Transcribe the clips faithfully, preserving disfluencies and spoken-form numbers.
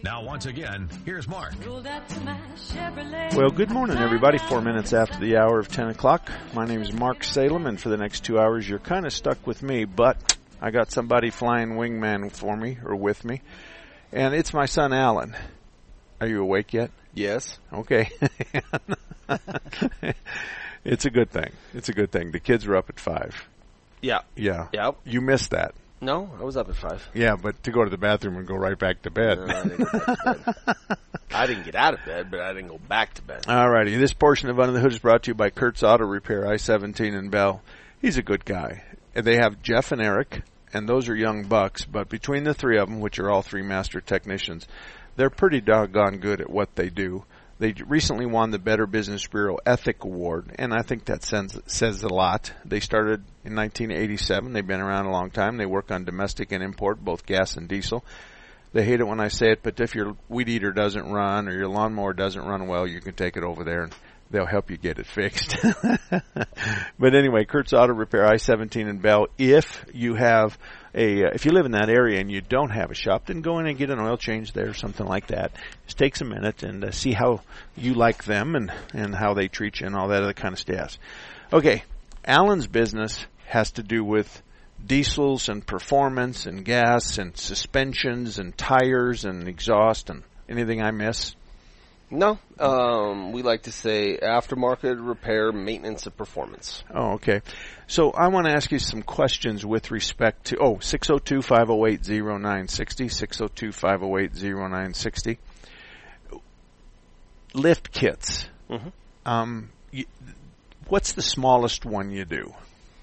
Now, once again, here's Mark. Well, good morning, everybody. Four minutes after the hour of ten o'clock. My name is Mark Salem, and for the next two hours, you're kind of stuck with me, but I got somebody flying wingman for me, or with me, and it's my son, Alan. Are you awake yet? Yes. Okay. It's a good thing. It's a good thing. The kids were up at five. Yeah. Yeah. Yep. You missed that. No, I was up at five. Yeah, but to go to the bathroom and go right back to bed. No, I, didn't go back to bed. I didn't get out of bed, but I didn't go back to bed. All righty. This portion of Under the Hood is brought to you by Kurt's Auto Repair, I seventeen in Bell. He's a good guy. And they have Jeff and Eric, and those are young bucks, but between the three of them, which are all three master technicians, they're pretty doggone good at what they do. They recently won the Better Business Bureau Ethic Award, and I think that sends, says a lot. They started in nineteen eighty-seven. They've been around a long time. They work on domestic and import, both gas and diesel. They hate it when I say it, but if your weed eater doesn't run or your lawnmower doesn't run well, you can take it over there and they'll help you get it fixed. But anyway, Kurt's Auto Repair, I seventeen in Bell. If you have a, uh, if you live in that area and you don't have a shop, then go in and get an oil change there, something like that. Just takes a minute and uh, see how you like them and, and how they treat you and all that other kind of stuff. Okay, Alan's business has to do with diesels and performance and gas and suspensions and tires and exhaust and anything I miss. No, um, we like to say aftermarket repair, maintenance, and performance. Oh, okay. So I want to ask you some questions with respect to, oh, six oh two, five oh eight, oh nine six oh, six oh two, five oh eight, oh nine six oh. Lift kits. Mm-hmm. Um, you, what's the smallest one you do?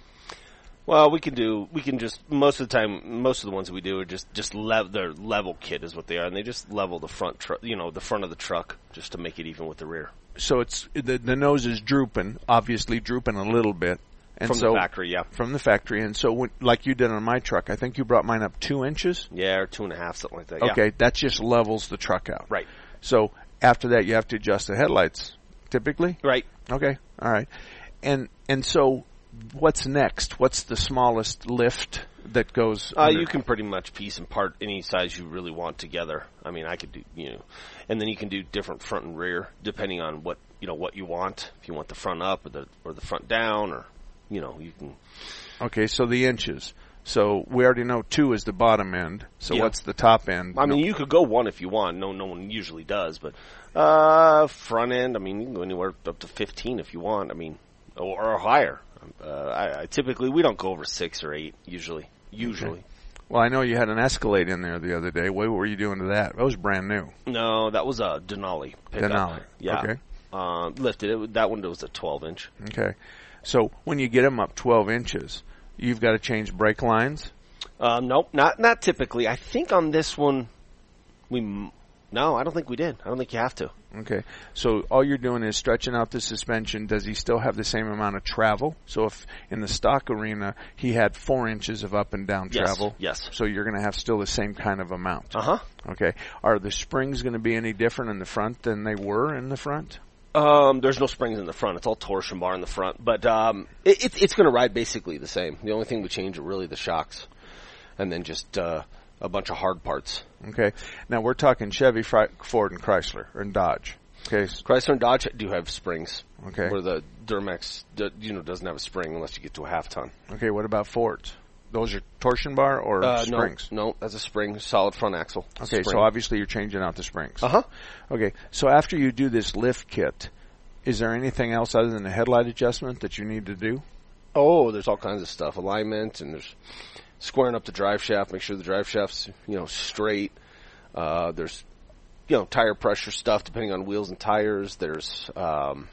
Well, we can do, we can just, most of the time, most of the ones we do are just, just level, their level kit is what they are, and they just level the front truck, you know, the front of the truck, just to make it even with the rear. So it's, the, the nose is drooping, obviously drooping a little bit. And from so, the factory, yeah. From the factory, and so when, like you did on my truck, I think you brought mine up two inches? Yeah, or two and a half, something like that, Okay, yeah. that just levels the truck out. Right. So after that, you have to adjust the headlights, typically? Right. Okay, all right. And, and so, what's next? What's the smallest lift that goes? Uh, under? you can pretty much piece and part any size you really want together. I mean, I could do, you know, and then you can do different front and rear depending on what, you know, what you want. If you want the front up or the, or the front down, or, you know, you can. Okay, so the inches. So we already know two is the bottom end. So yeah. What's the top end? I mean, no. you could go one if you want. No, no one usually does, but, uh, front end, I mean, you can go anywhere up to fifteen if you want. I mean, or, or higher. Uh, I, I typically, we don't go over six or eight, usually. Usually. Okay. Well, I know you had an Escalade in there the other day. What were you doing to that? That was brand new. No, that was a Denali pickup. Denali. Yeah. Okay. Uh, lifted it. That one was a twelve inch. Okay. So when you get them up twelve inches, you've got to change brake lines? Uh, nope, not not typically. I think on this one, we m- no, I don't think we did. I don't think you have to. Okay. So all you're doing is stretching out the suspension. Does he still have the same amount of travel? So if in the stock arena he had four inches of up and down yes, travel, yes. So you're going to have still the same kind of amount. Uh huh. Okay. Are the springs going to be any different in the front than they were in the front? Um, there's no springs in the front. It's all torsion bar in the front, but um, it, it, it's going to ride basically the same. The only thing we change are really the shocks, and then just uh, a bunch of hard parts. Okay. Now we're talking Chevy, Ford, and Chrysler, or Dodge. Okay. Chrysler and Dodge do have springs. Okay. Where the Duramax, you know, doesn't have a spring unless you get to a half ton. Okay. What about Fords? Those are torsion bar or uh, springs? No, no, that's a spring, solid front axle. Okay, spring. So obviously you're changing out the springs. Uh huh. Okay, so after you do this lift kit, is there anything else other than the headlight adjustment that you need to do? Oh, there's all kinds of stuff. Alignment, and there's squaring up the drive shaft, make sure the drive shaft's, you know, straight. Uh, there's, you know, tire pressure stuff depending on wheels and tires. There's, um,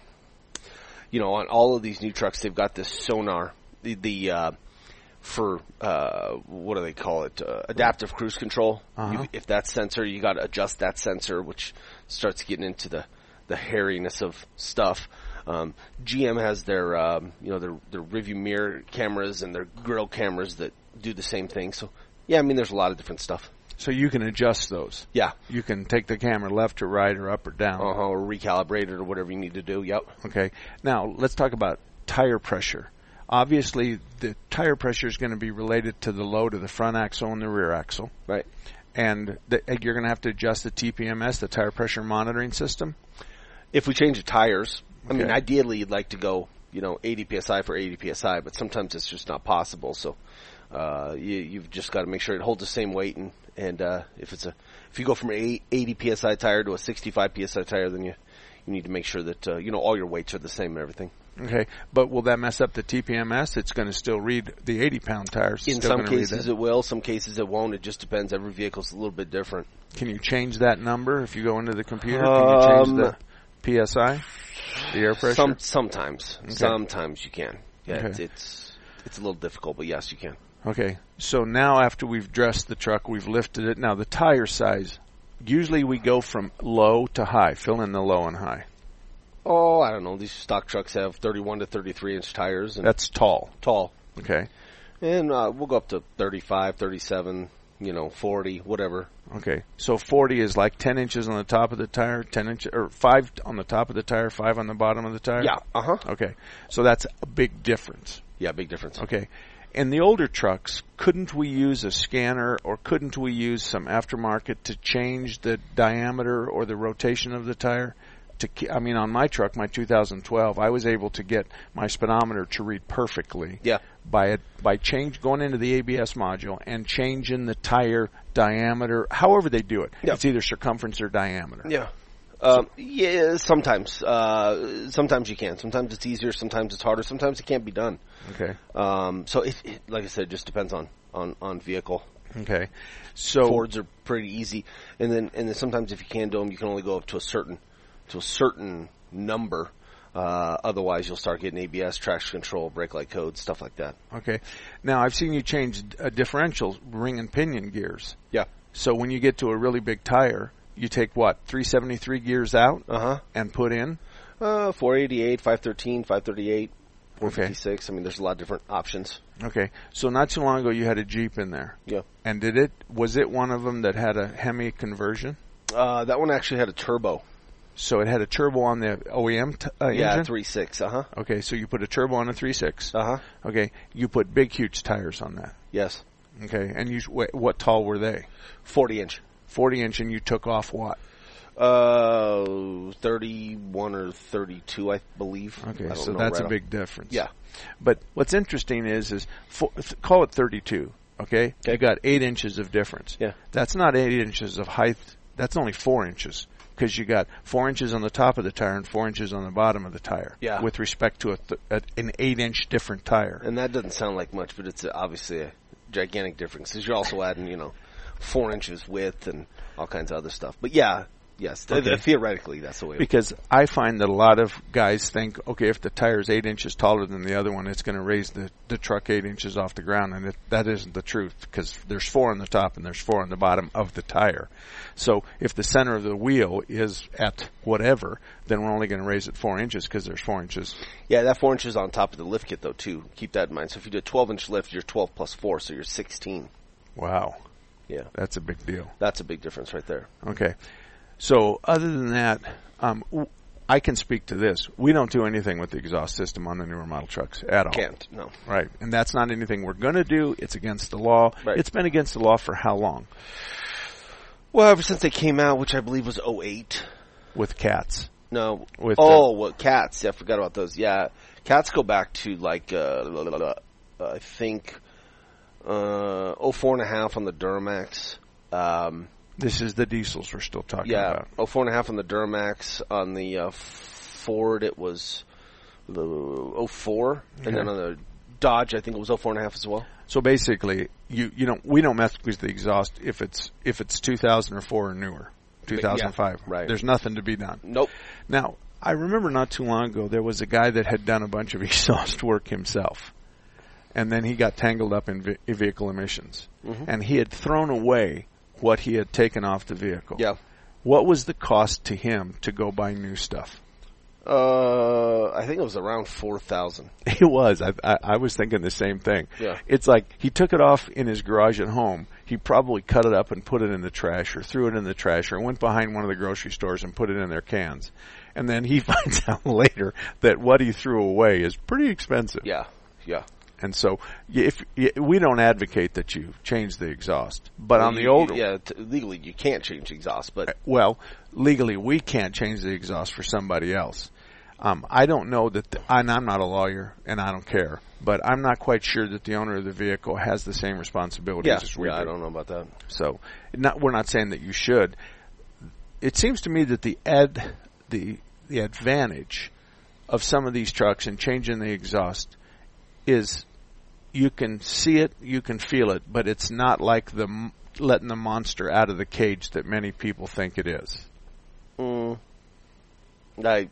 you know, on all of these new trucks, they've got this sonar. The, the uh, for, uh, what do they call it? Uh, adaptive cruise control. Uh-huh. You, if that sensor, you got to adjust that sensor, which starts getting into the, the hairiness of stuff. Um, G M has their, um, you know, their, their rearview mirror cameras and their grill cameras that do the same thing. So, yeah, I mean, there's a lot of different stuff. So you can adjust those. Yeah. You can take the camera left or right or up or down. Uh-huh, or recalibrate it or whatever you need to do. Yep. Okay. Now, let's talk about tire pressure. Obviously, the tire pressure is going to be related to the load of the front axle and the rear axle. Right. and the, you're going to have to adjust the T P M S, the tire pressure monitoring system. If we change the tires, I mean, Okay. ideally you'd like to go, you know, eighty P S I for eighty P S I, but sometimes it's just not possible. So, uh, you, you've just got to make sure it holds the same weight. And, and, uh, if it's a, if you go from an eighty P S I tire to a sixty-five P S I tire, then you, you need to make sure that, uh, you know, all your weights are the same and everything. Okay, but will that mess up the T P M S? It's going to still read the eighty pound tires. In still some gonna read cases that. it will, some cases it won't. It just depends. Every vehicle's a little bit different. Can you change that number if you go into the computer? Can you change Um, the P S I, the air pressure? Some, sometimes. Okay. Sometimes you can. Yeah, Okay. it's, it's, it's a little difficult, but yes, you can. Okay, so now after we've dressed the truck, we've lifted it. Now the tire size, usually we go from low to high. Fill in the low and high. Oh, I don't know. These stock trucks have thirty-one to thirty-three inch tires. And That's tall. tall. Okay, And uh, we'll go up to thirty-five, thirty-seven, you know, forty, whatever. okay. So forty is like ten inches on the top of the tire, ten inches, or five on the top of the tire, five on the bottom of the tire? Yeah, uh-huh. Okay, so that's a big difference. Yeah, big difference. Okay. In the older trucks, couldn't we use a scanner or couldn't we use some aftermarket to change the diameter or the rotation of the tire? To, ke- I mean, on my truck, my two thousand twelve, I was able to get my speedometer to read perfectly Yeah. by it, by change going into the A B S module and changing the tire diameter, however they do it. Yeah. It's either circumference or diameter. Yeah. Um, yeah, sometimes. Uh, sometimes you can. Sometimes it's easier. Sometimes it's harder. Sometimes it can't be done. Okay. Um, so, it, it, like I said, it just depends on, on, on vehicle. Okay. So Fords are pretty easy. And then, and then sometimes if you can do them, you can only go up to a certain, to a certain number. Uh, otherwise you'll start getting A B S, traction control, brake light code, stuff like that. Okay. Now, I've seen you change uh, differential ring and pinion gears. Yeah. So when you get to a really big tire, you take what, three seventy-three gears out Uh-huh. and put in? Uh, four eighty-eight, five thirteen, five thirty-eight, four Okay. fifty-six. I mean, there's a lot of different options. Okay. So not too long ago, you had a Jeep in there. Yeah. And did it, was it one of them that had a Hemi conversion? Uh, that one actually had a turbo. So it had a turbo on the O E M t- uh, Yeah, engine? three six. Uh-huh. Okay, so you put a turbo on a three six. Uh-huh. Okay, you put big, huge tires on that. Yes. Okay, and you wh- what tall were they? forty inch. forty inch, and you took off what? Uh, thirty-one or thirty-two, I believe. Okay, I don't so know that's right a off- big difference. Yeah. But what's interesting is, is for, th- call it thirty-two. Okay, Okay. you got eight inches of difference. Yeah. That's not eight inches of height. That's only four inches because you got four inches on the top of the tire and four inches on the bottom of the tire. Yeah. With respect to a th- a, an eight-inch different tire. And that doesn't sound like much, but it's a, obviously a gigantic difference because you're also adding, you know, four inches width and all kinds of other stuff. But yeah, yes, th- Okay. theoretically that's the way. It Because I find that a lot of guys think, okay, if the tire is eight inches taller than the other one, it's going to raise the, the truck eight inches off the ground, and it, that isn't the truth because there's four on the top and there's four on the bottom of the tire. So if the center of the wheel is at whatever, then we're only going to raise it four inches because there's four inches. Yeah, that four inches on top of the lift kit though too. Keep that in mind. So if you do a twelve inch lift, you're twelve plus four, so you're sixteen. Wow, Yeah, that's a big deal. that's a big difference right there. Okay. So other than that, um, w- I can speak to this. We don't do anything with the exhaust system on the newer model trucks at all. Can't no. Right. And that's not anything we're going to do. It's against the law. Right. It's been against the law for how long? Well, ever since they came out, which I believe was oh eight. With cats. No. With oh, what cats? Yeah, I forgot about those. Yeah, cats go back to like uh, la, la, la, la, I think uh, oh four and a half on the Duramax. Um, This is the diesels we're still talking yeah, about. oh four and a half on the Duramax. On the uh, Ford, it was the oh four, Okay. and then on the Dodge, I think it was oh four and a half as well. So basically, you you don't we don't mess with the exhaust if it's if it's two thousand four or newer, two thousand five. Yeah, right. There's nothing to be done. Nope. Now, I remember not too long ago there was a guy that had done a bunch of exhaust work himself, and then he got tangled up in ve- vehicle emissions, Mhm. and he had thrown away what he had taken off the vehicle. Yeah. What was the cost to him to go buy new stuff? Uh, I think it was around four thousand. It was. I, I, I was thinking the same thing. Yeah. It's like he took it off in his garage at home. He probably cut it up and put it in the trash or threw it in the trash or went behind one of the grocery stores and put it in their cans. And then he finds out later that what he threw away is pretty expensive. Yeah, yeah. And so, if we don't advocate that you change the exhaust, but well, on the you, older, yeah, t- legally you can't change the exhaust, but well, legally we can't change the exhaust for somebody else. Um, I don't know that, the, and I'm not a lawyer, and I don't care, but I'm not quite sure that the owner of the vehicle has the same responsibilities yeah, as we yeah, do. I don't know about that. So, not, we're not saying that you should. It seems to me that the ad, the the advantage of some of these trucks and changing the exhaust is you can see it, you can feel it, but it's not like the letting the monster out of the cage that many people think it is. Mm, I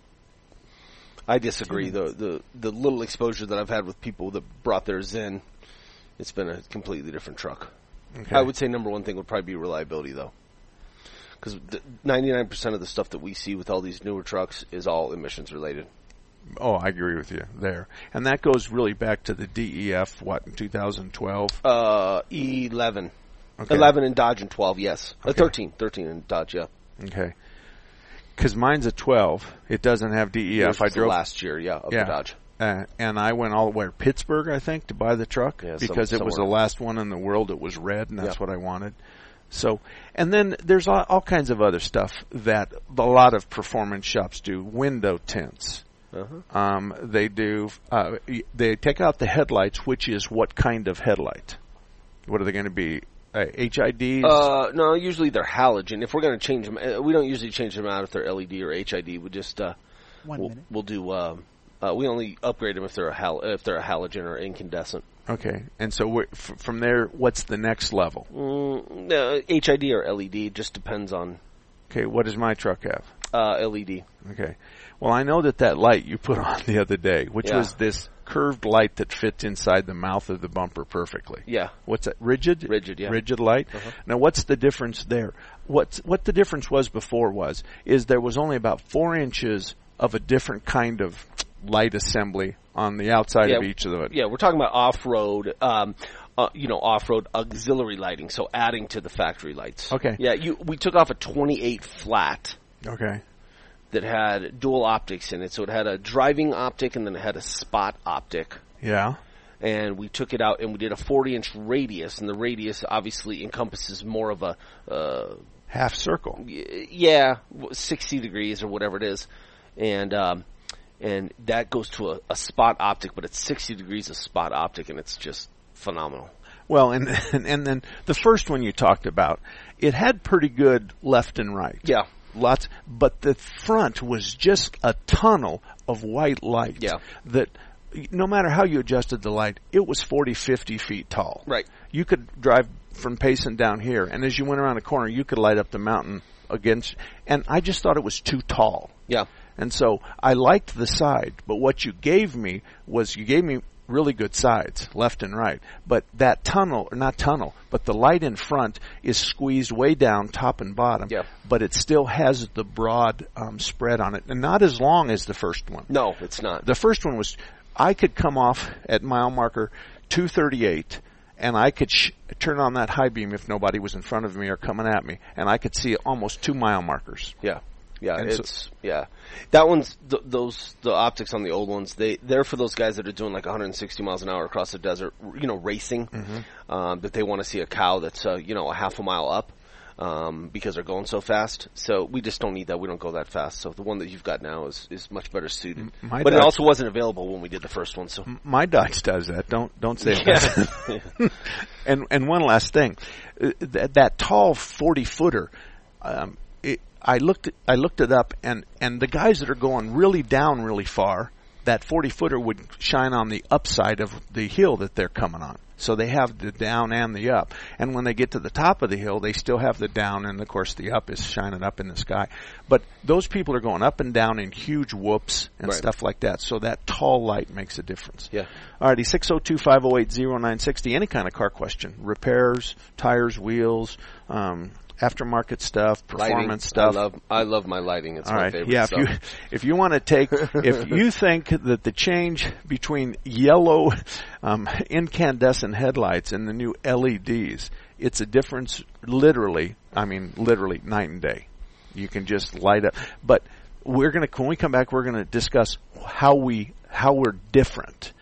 I disagree. The the the little exposure that I've had with people that brought theirs in, it's been a completely different truck. Okay. I would say number one thing would probably be reliability, though, because ninety-nine percent of the stuff that we see with all these newer trucks is all emissions related. Oh, I agree with you there. And that goes really back to the D E F, what, in two thousand twelve? Uh, eleven. Okay. eleven in Dodge and twelve, yes. Okay. Uh, thirteen. thirteen in Dodge, yeah. Okay. Because mine's a twelve. It doesn't have D E F. Yours I was the drove last year, yeah, of yeah. the Dodge. Uh, and I went all the way to Pittsburgh, I think, to buy the truck Yeah, because some, it was the last one in the world that was red, and that's Yep. what I wanted. So, and then there's all, all kinds of other stuff that a lot of performance shops do. Window tints. Uh-huh. Um, they do. Uh, they take out the headlights, which is what kind of headlight? What are they going to be? Uh, H I Ds? Uh, no, usually they're halogen. If we're going to change them, uh, we don't usually change them out if they're L E D or H I D. We just uh, One we'll, minute. we'll do. Um, uh, we only upgrade them if they're a hal- if they're a halogen or incandescent. Okay, and so we're, f- from there, what's the next level? Mm, no, H I D or L E D just depends on Okay, what does my truck have? uh, L E D. Okay. Well, I know that that light you put on the other day, which Yeah. was this curved light that fits inside the mouth of the bumper perfectly. Yeah, What's that? Rigid? Rigid, yeah. Rigid light? Uh-huh. Now, what's the difference there? What's, what the difference was before was, is there was only about four inches of a different kind of light assembly on the outside Yeah, of each of them. yeah. We're talking about off-road. Um, uh, you know, off-road auxiliary lighting, so adding to the factory lights. Okay. Yeah, you. We took off a twenty-eight flat Okay. that had dual optics in it. So it had a driving optic and then it had a spot optic. Yeah. And we took it out and we did a forty inch radius, and the radius obviously encompasses more of a, uh, Half circle. y- yeah, sixty degrees or whatever it is. And, um, and that goes to a, a spot optic, but it's sixty degrees of spot optic, and it's just phenomenal. Well, and, and and then the first one you talked about, it had pretty good left and right. Yeah. Lots, but the front was just a tunnel of white light. Yeah. That no matter how you adjusted the light, it was forty, fifty feet tall. Right. You could drive from Payson down here, and as you went around a corner, you could light up the mountain against, and I just thought it was too tall. Yeah. And so I liked the side, but what you gave me was you gave me really good sides, left and right. But that tunnel, or not tunnel, but the light in front is squeezed way down, top and bottom. Yeah. But it still has the broad um, spread on it, and not as long as the first one. No, it's not. The first one was, I could come off at mile marker two thirty-eight, and I could sh- turn on that high beam if nobody was in front of me or coming at me, and I could see almost two mile markers. Yeah. Yeah, And so- it's yeah. That one's th- those the optics on the old ones. They they're for those guys that are doing like one hundred sixty miles an hour across the desert, you know, racing. Mm-hmm. Um, that they want to see a cow that's uh, you know a half a mile up um, because they're going so fast. So we just don't need that. We don't go that fast. So the one that you've got now is, is much better suited. My but it Dodge- also wasn't available when we did the first one. So My Dodge does that. Don't don't say that. yeah. and and one last thing, uh, that that tall forty footer. Um, it, I looked it, I looked it up, and and the guys that are going really down really far, that forty footer would shine on the upside of the hill that they're coming on. So they have the down and the up. And when they get to the top of the hill, they still have the down, and of course the up is shining up in the sky. But those people are going up and down in huge whoops and Right. stuff like that. So that tall light makes a difference. Yeah. Alrighty, six oh two, five oh eight, oh nine six oh. Any kind of car question. Repairs, tires, wheels, um, aftermarket stuff, performance Lighting. stuff. I love I love my lighting. It's All my right. favorite Yeah, stuff. if you if you want to take if you think that the change between yellow um, incandescent headlights and the new L E Ds, it's a difference literally, I mean literally night and day. You can just light up. But we're going to when we come back we're going to discuss how we how we're different.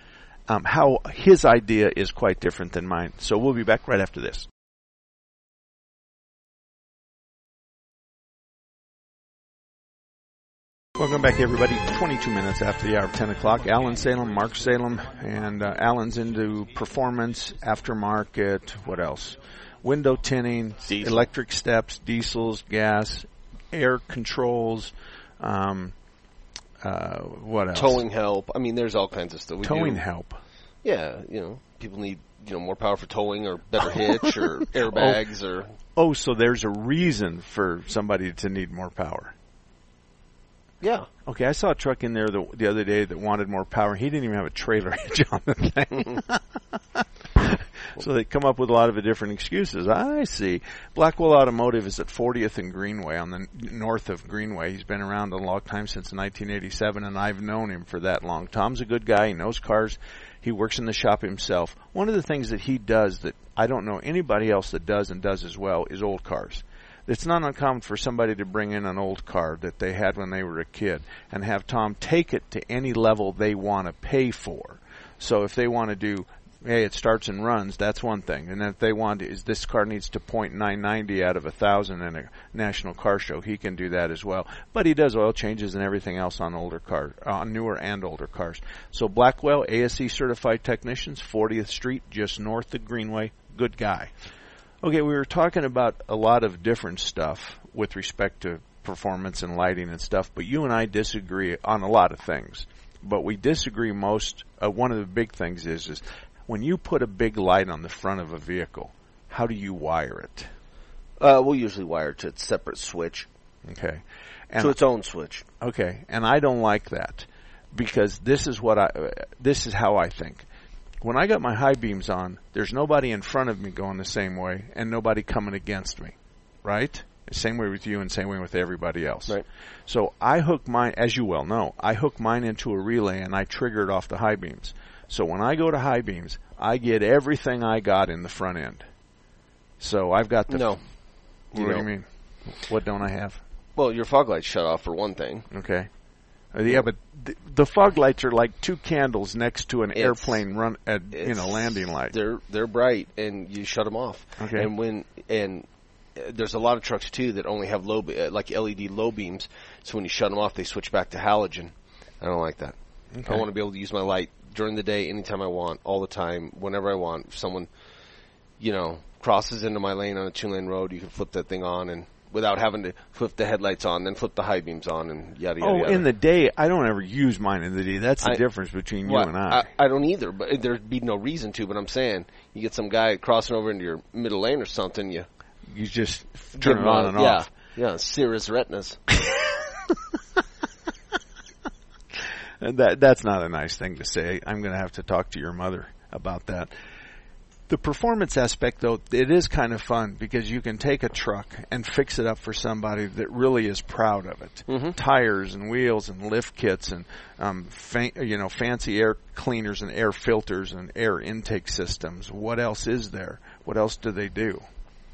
um, how his idea is quite different than mine. So we'll be back right after this. Welcome back, everybody. twenty-two minutes after the hour of ten o'clock. Alan Salem, Mark Salem, and uh, Alan's into performance, aftermarket, what else? Window tinting, Diesel. electric steps, diesels, gas, air controls, um, uh, what else? Towing help. I mean, there's all kinds of stuff. We Towing do, help. Yeah, you know, people need, you know, more power for towing or better hitch or airbags or... Oh, so there's a reason for somebody to need more power. Yeah. Okay, I saw a truck in there the, the other day that wanted more power. He didn't even have a trailer hitch on the thing. So they come up with a lot of different excuses. I see. Blackwell Automotive is at fortieth and Greenway on the n- north of Greenway. He's been around a long time, since nineteen eighty-seven, and I've known him for that long. Tom's a good guy. He knows cars. He works in the shop himself. One of the things that he does that I don't know anybody else that does and does as well is old cars. It's not uncommon for somebody to bring in an old car that they had when they were a kid and have Tom take it to any level they want to pay for. So if they want to do, hey, it starts and runs, that's one thing. And if they want to, is this car needs to point nine ninety out of a thousand in a national car show, he can do that as well. But he does oil changes and everything else on older cars, on newer and older cars. So Blackwell, A S E certified technicians, fortieth Street, just north of Greenway. Good guy. Okay, we were talking about a lot of different stuff with respect to performance and lighting and stuff, but you and I disagree on a lot of things. But we disagree most, uh, one of the big things is, is when you put a big light on the front of a vehicle, how do you wire it? Uh, we'll usually wire it to a separate switch. Okay. And to its own switch. Okay, and I don't like that because this is what I, uh, this is how I think. When I got my high beams on, there's nobody in front of me going the same way and nobody coming against me, right? Same way with you and same way with everybody else. Right. So I hook mine, as you well know, I hook mine into a relay and I trigger it off the high beams. So when I go to high beams, I get everything I got in the front end. So I've got the... No. What You do you don't. mean? What don't I have? Well, your fog lights shut off for one thing. Okay. Uh, yeah, but the, the fog lights are like two candles next to an It's- airplane run, at, you know, It's- landing light. They're they're bright, and you shut them off. Okay. And when and uh, there's a lot of trucks too that only have low be- uh, like L E D low beams. So when you shut them off, they switch back to halogen. I don't like that. Okay. I want to be able to use my light during the day, anytime I want, all the time, whenever I want. If someone, you know, crosses into my lane on a two-lane road, you can flip that thing on and. Without having to flip the headlights on, then flip the high beams on, and yada yada. Oh, yada. in the day, I don't ever use mine in the day. That's the I- difference between you Well, and I. I. I don't either, but there'd be no reason to. But I'm saying, you get some guy crossing over into your middle lane or something, you You just turn give it on him and a- off. Yeah, yeah, sear his retinas. And that that's not a nice thing to say. I'm going to have to talk to your mother about that. The performance aspect, though, it is kind of fun because you can take a truck and fix it up for somebody that really is proud of it. Mm-hmm. Tires and wheels and lift kits and um, fa- you know, fancy air cleaners and air filters and air intake systems. What else is there? What else do they do?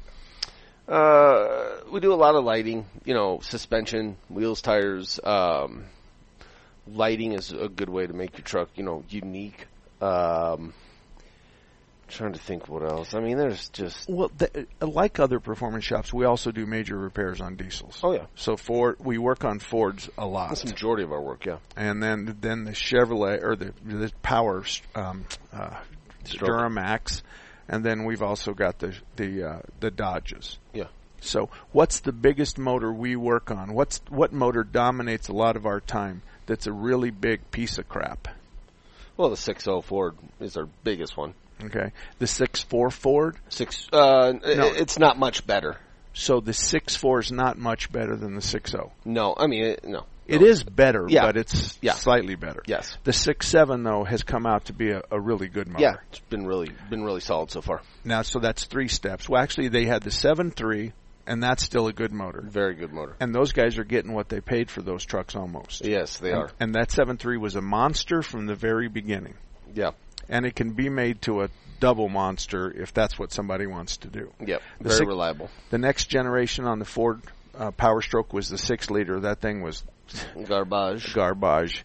Uh, we do a lot of lighting, you know, suspension, wheels, tires. Um, lighting is a good way to make your truck, you know, unique. Um, trying to think what else. I mean, there's just Well, the, like other performance shops, we also do major repairs on diesels. oh yeah, So Ford, we work on Fords a lot. that's the majority of our work. Yeah, And then then the Chevrolet or the the Power um, uh, Stroke. Duramax, and then we've also got the the uh, the Dodges. yeah. So what's the biggest motor we work on? What's what motor dominates a lot of our time? That's a really big piece of crap. Well, the six oh Ford is our biggest one. Okay, the six four Ford. Six. Uh, No. i- it's not much better. So the six four is not much better than the six oh. No, I mean it, no. It no. is better, Yeah. but it's Yeah. slightly better. Yes. The six seven though has come out to be a, a really good motor. Yeah, it's been really been really solid so far. Now, so that's three steps. Well, actually, they had the seven three, and that's still a good motor. Very good motor. And those guys are getting what they paid for those trucks almost. Yes, they and, are. And that seven three was a monster from the very beginning. Yeah. And it can be made to a double monster if that's what somebody wants to do. Yep. The Very six- reliable. The next generation on the Ford uh, Power Stroke was the six liter. That thing was Garbage. garbage.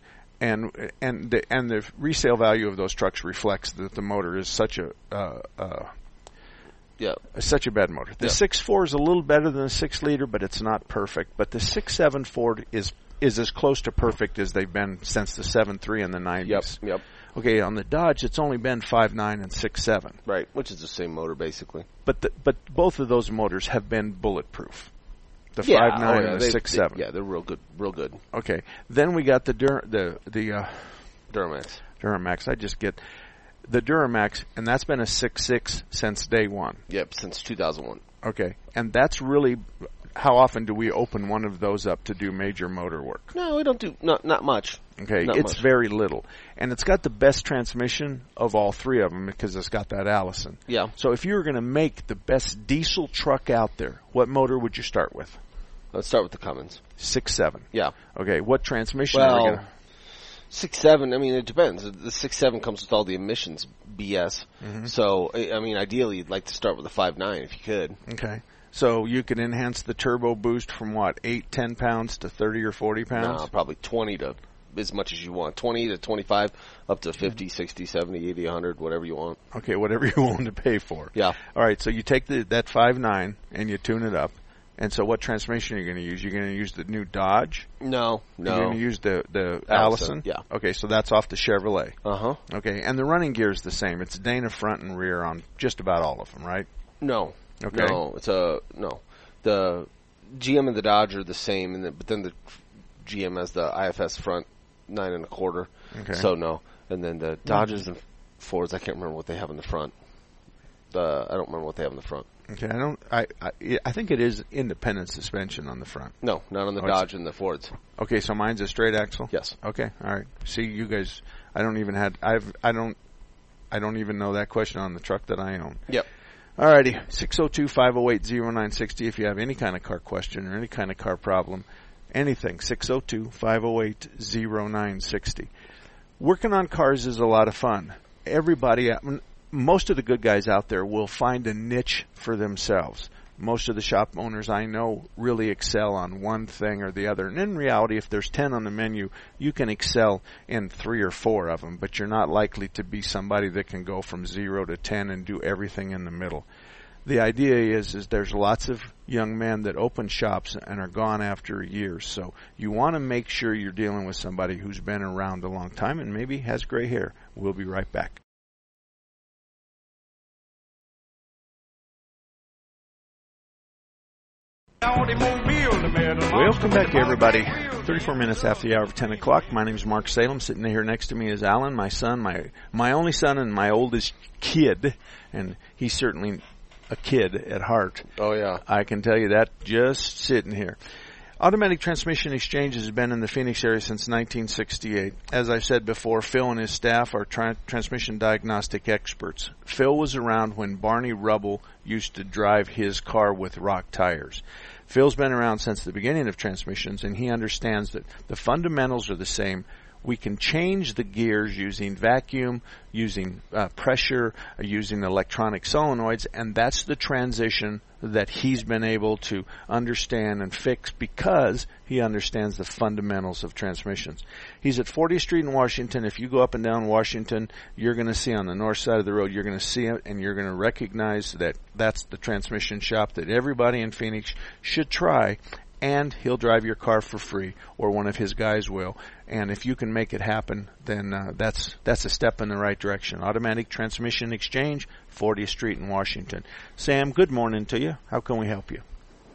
and and the and the resale value of those trucks reflects that the motor is such a uh, uh, yeah such a bad motor. The yeah. six four is a little better than the six liter, but it's not perfect. But the six seven Ford is is as close to perfect as they've been since the seven three in the nineties. Yep. Yep. Okay, on the Dodge, it's only been five nine and six seven. Right, which is the same motor basically. But the, but both of those motors have been bulletproof. The yeah, five nine oh, yeah, and the they, six seven. They, yeah, they're real good, real good. Okay, then we got the Dur- the the uh, Duramax. Duramax. I just get the Duramax, and that's been a six six since day one. Yep, since two thousand one. Okay, and that's really. How often do we open one of those up to do major motor work? No, we don't do not not much. Okay, not it's much. very little, and it's got the best transmission of all three of them because it's got that Allison. Yeah. So if you were going to make the best diesel truck out there, what motor would you start with? Let's start with the Cummins. Six seven. Yeah. Okay, what transmission are we Well, going to? six seven. I mean, it depends. The six seven comes with all the emissions B S. Mm-hmm. So, I I mean, ideally, you'd like to start with a five nine if you could. Okay. So you could enhance the turbo boost from what, eight, ten pounds to thirty or forty pounds? No, probably twenty to as much as you want. twenty to twenty-five, up to fifty, sixty, seventy, eighty, one hundred, whatever you want. Okay, whatever you're willing to pay for. Yeah. All right, so you take the, that five nine and you tune it up. And so what transmission are you going to use? You're going to use the new Dodge? No, no. You're going to use the, the Allison, Allison? yeah. Okay, so that's off the Chevrolet. Uh-huh. Okay, and the running gear is the same. It's Dana front and rear on just about all of them, right? No. Okay. No, it's a, no. The G M and the Dodge are the same, and the, but then the G M has the I F S front nine and a quarter. Okay. So no, and then the Dodges and Fords, I can't remember what they have in the front. The I don't remember what they have in the front. Okay, I don't. I I, I think it is independent suspension on the front. No, not on the Oh, Dodge and the Fords. Okay, so mine's a straight axle. Yes. Okay, all right. See, you guys, I don't even had. I've. I don't. I don't even know that question on the truck that I own. Yep. Alrighty, six oh two, five oh eight, oh nine six oh if you have any kind of car question or any kind of car problem, anything, six oh two, five oh eight, oh nine six oh. Working on cars is a lot of fun. Everybody, most of the good guys out there will find a niche for themselves. Most of the shop owners I know really excel on one thing or the other. And in reality, if there's ten on the menu, you can excel in three or four of them, but you're not likely to be somebody that can go from zero to ten and do everything in the middle. The idea is, is there's lots of young men that open shops and are gone after years. So you want to make sure you're dealing with somebody who's been around a long time and maybe has gray hair. We'll be right back. Welcome back, everybody. thirty-four minutes after the hour of ten o'clock. My name is Mark Salem. Sitting here next to me is Alan, my son, my my only son and my oldest kid. And he's certainly a kid at heart. Oh, yeah. I can tell you that just sitting here. Automatic Transmission Exchange has been in the Phoenix area since nineteen sixty-eight. As I've said before, Phil and his staff are tra- transmission diagnostic experts. Phil was around when Barney Rubble used to drive his car with rock tires. Phil's been around since the beginning of transmissions, and he understands that the fundamentals are the same. We can change the gears using vacuum, using uh, pressure, using electronic solenoids, and that's the transition that he's been able to understand and fix because he understands the fundamentals of transmissions. He's at fortieth Street in Washington. If you go up and down Washington, you're going to see on the north side of the road, you're going to see it, and you're going to recognize that that's the transmission shop that everybody in Phoenix should try. And he'll drive your car for free, or one of his guys will. And if you can make it happen, then uh, that's that's a step in the right direction. Automatic Transmission Exchange, fortieth Street in Washington. Sam, good morning to you. How can we help you?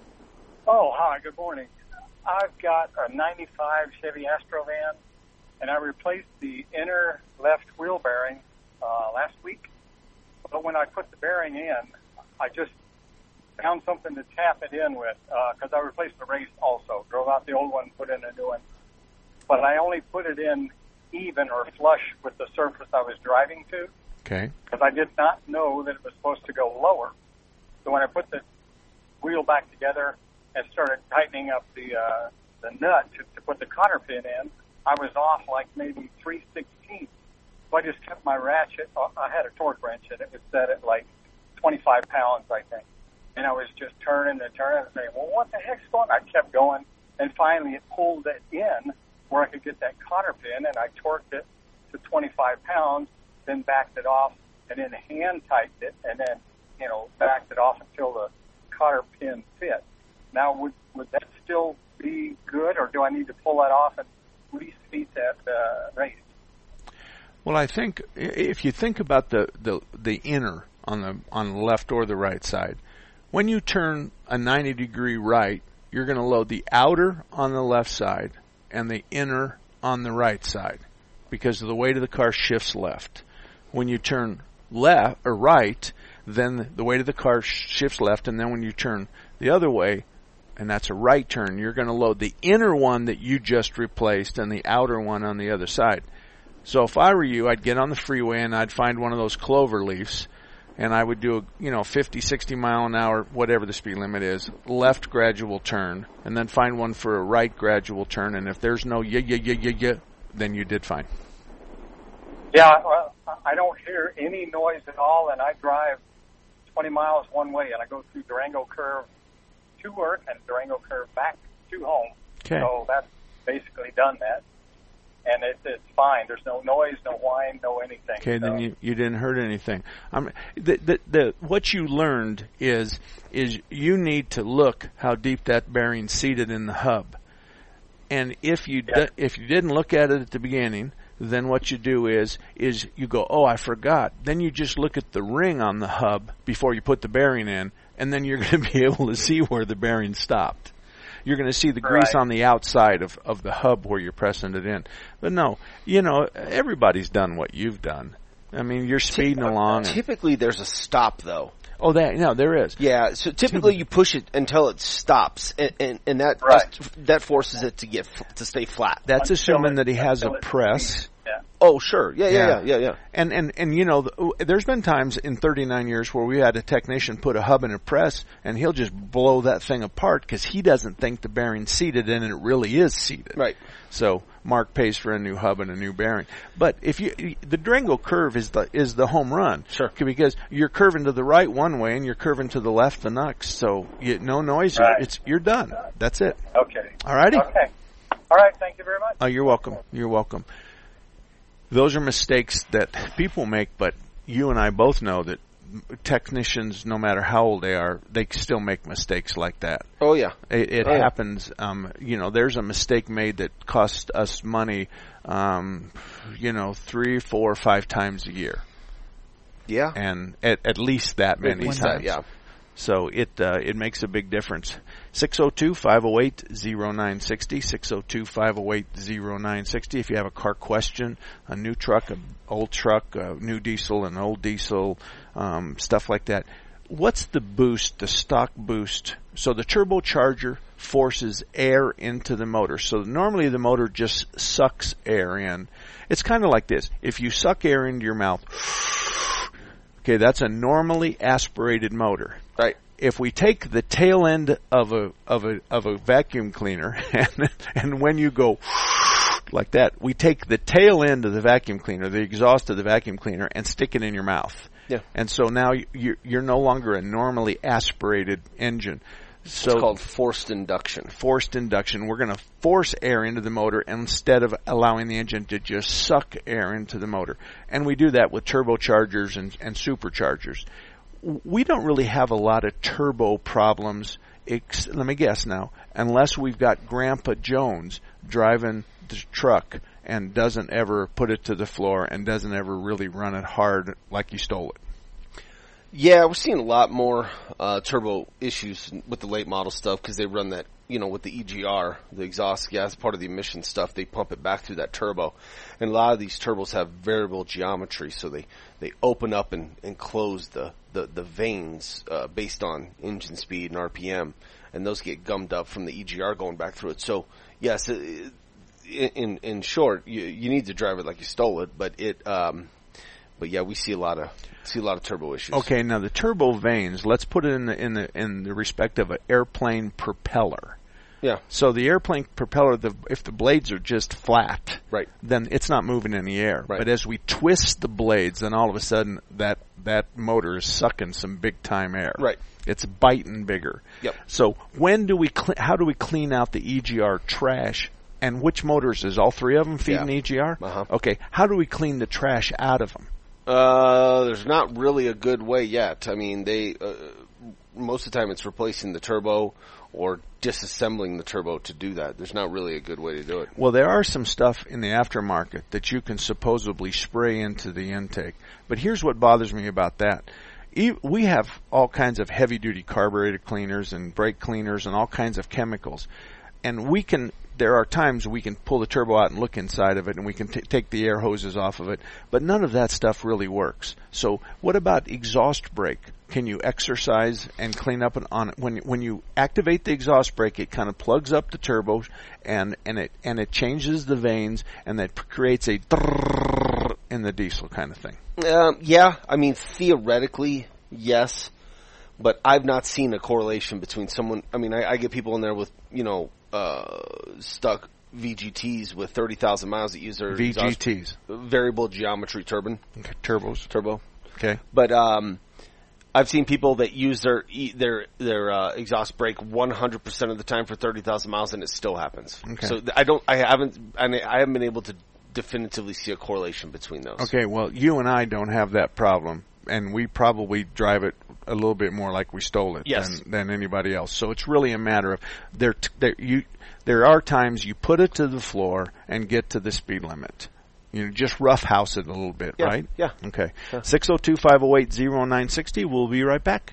Oh, hi, good morning. I've got a ninety-five Chevy Astrovan, and I replaced the inner left wheel bearing uh, last week. But when I put the bearing in, I just found something to tap it in with, because uh, I replaced the race also. Drove out the old one, put in a new one. But I only put it in even or flush with the surface I was driving to. Okay. Because I did not know that it was supposed to go lower. So when I put the wheel back together and started tightening up the uh, the nut to, to put the cotter pin in, I was off like maybe three sixteenths. So I just kept my ratchet. I had a torque wrench, and it was set at like twenty-five pounds, I think. And I was just turning and turning and saying, well, what the heck's going on? I kept going, and finally it pulled it in where I could get that cotter pin, and I torqued it to twenty-five pounds, then backed it off, and then hand tightened it, and then, you know, backed it off until the cotter pin fit. Now, would would that still be good, or do I need to pull that off and re-speed that uh, race? Well, I think if you think about the, the, the inner on the on the left or the right side, when you turn a ninety degree right, you're going to load the outer on the left side and the inner on the right side because of the weight of the car shifts left. When you turn left or right, then the weight of the car shifts left, and then when you turn the other way, and that's a right turn, you're going to load the inner one that you just replaced and the outer one on the other side. So if I were you, I'd get on the freeway and I'd find one of those clover leafs, and I would do a, you know, fifty, sixty mile an hour, whatever the speed limit is, left gradual turn, and then find one for a right gradual turn, and if there's no yeah, yeah, yeah, yeah, yeah, then you did fine. Yeah, well, I don't hear any noise at all, and I drive twenty miles one way, and I go through Durango Curve to work and Durango Curve back to home. Okay. So that's basically done that. And it, it's fine. There's no noise, no whine, no anything. Okay, so. then you, you didn't hurt anything. Um, the, the, the, what you learned is is you need to look how deep that bearing's seated in the hub. And if you yeah. d- if you didn't look at it at the beginning, then what you do is is you go, oh, I forgot. Then you just look at the ring on the hub before you put the bearing in, and then you're going to be able to see where the bearing stopped. You're going to see the grease right. on the outside of, of the hub where you're pressing it in. But no, you know, everybody's done what you've done. I mean, you're speeding Ty- along. Typically, and, there's a stop, though. Oh, that no, there is. Yeah, so typically you push it until it stops, and, and, and that right. just, that forces it to get to stay flat. That's Until assuming it, that he has a it, press. Yeah. Oh, sure. Yeah, yeah, yeah, yeah, yeah. And, and, and you know, there's been times in thirty-nine years where we had a technician put a hub in a press, and he'll just blow that thing apart because he doesn't think the bearing's seated, and it really is seated. Right. So Mark pays for a new hub and a new bearing. But if you, the Durango curve is the is the home run. Sure. Because you're curving to the right one way and you're curving to the left the next. So you, no noise. Right. It's you're done. That's it. Okay. All righty. Okay. All right. Thank you very much. Oh, you're welcome. You're welcome. Those are mistakes that people make, but you and I both know that technicians, no matter how old they are, they still make mistakes like that. Oh, yeah. It, it oh, yeah. happens. Um, you know, there's a mistake made that costs us money, um, you know, three, four, five times a year. Yeah. And at, at least that many least times. that, yeah. So it uh, it makes a big difference. six oh two, five oh eight, oh nine six oh, six oh two, five oh eight, oh nine six oh. If you have a car question, a new truck, an old truck, a new diesel, an old diesel, um, stuff like that. What's the boost, the stock boost? So the turbocharger forces air into the motor. So normally the motor just sucks air in. It's kind of like this. If you suck air into your mouth, okay, that's a normally aspirated motor. Right. If we take the tail end of a of a of a vacuum cleaner and and when you go like that, we take the tail end of the vacuum cleaner, the exhaust of the vacuum cleaner, and stick it in your mouth. Yeah. And so now you're you're no longer a normally aspirated engine. So it's called forced induction. Forced induction. We're going to force air into the motor instead of allowing the engine to just suck air into the motor. And we do that with turbochargers and, and superchargers. We don't really have a lot of turbo problems, ex- let me guess now, unless we've got Grandpa Jones driving the truck and doesn't ever put it to the floor and doesn't ever really run it hard like he stole it. Yeah, we're seeing a lot more uh, turbo issues with the late model stuff because they run that, you know, with the E G R, the exhaust gas, part of the emission stuff, they pump it back through that turbo. And a lot of these turbos have variable geometry, so they, they open up and, and close the, the, the vanes uh, based on engine speed and R P M, and those get gummed up from the E G R going back through it. So, yes, it, in in short, you, you need to drive it like you stole it, but it... Um, But yeah, we see a lot of see a lot of turbo issues. Okay, now the turbo vanes. Let's put it in the in the in the respect of an airplane propeller. Yeah. So the airplane propeller, the, if the blades are just flat, right, then it's not moving in the air. Right. But as we twist the blades, then all of a sudden that that motor is sucking some big time air. Right. It's biting bigger. Yep. So when do we cl- how do we clean out the E G R trash And which motors is all three of them feeding Yeah. E G R? Uh-huh. Okay. How do we clean the trash out of them? Uh, there's not really a good way yet. I mean, they uh, most of the time it's replacing the turbo or disassembling the turbo to do that. There's not really a good way to do it. Well, there are some stuff in the aftermarket that you can supposedly spray into the intake. But here's what bothers me about that. E- We have all kinds of heavy-duty carburetor cleaners and brake cleaners and all kinds of chemicals. And we can, there are times we can pull the turbo out and look inside of it, and we can t- take the air hoses off of it, but none of that stuff really works. So what about exhaust brake? Can you exercise and clean up on it? When when you activate the exhaust brake, it kind of plugs up the turbo, and and it and it changes the vanes, and that creates a drrrr in the diesel kind of thing. Um, yeah, I mean, theoretically, yes, but I've not seen a correlation between someone. I mean, I, I get people in there with, you know, uh, stuck V G Ts with thirty thousand miles that use their V G Ts, exhaust, variable geometry turbine, okay, turbos, turbo. okay. But um, I've seen people that use their their their uh, exhaust brake one hundred percent of the time for thirty thousand miles, and it still happens. Okay. So th- I don't, I haven't, I mean, I haven't been able to definitively see a correlation between those. Okay, well, you and I don't have that problem, and we probably drive it a little bit more like we stole it Yes. than, than anybody else. So it's really a matter of there. T- there you there are times you put it to the floor and get to the speed limit. You know, just roughhouse it a little bit, Yeah, right? yeah. Okay. Yeah. six oh two, five oh eight, oh nine six oh. We'll be right back.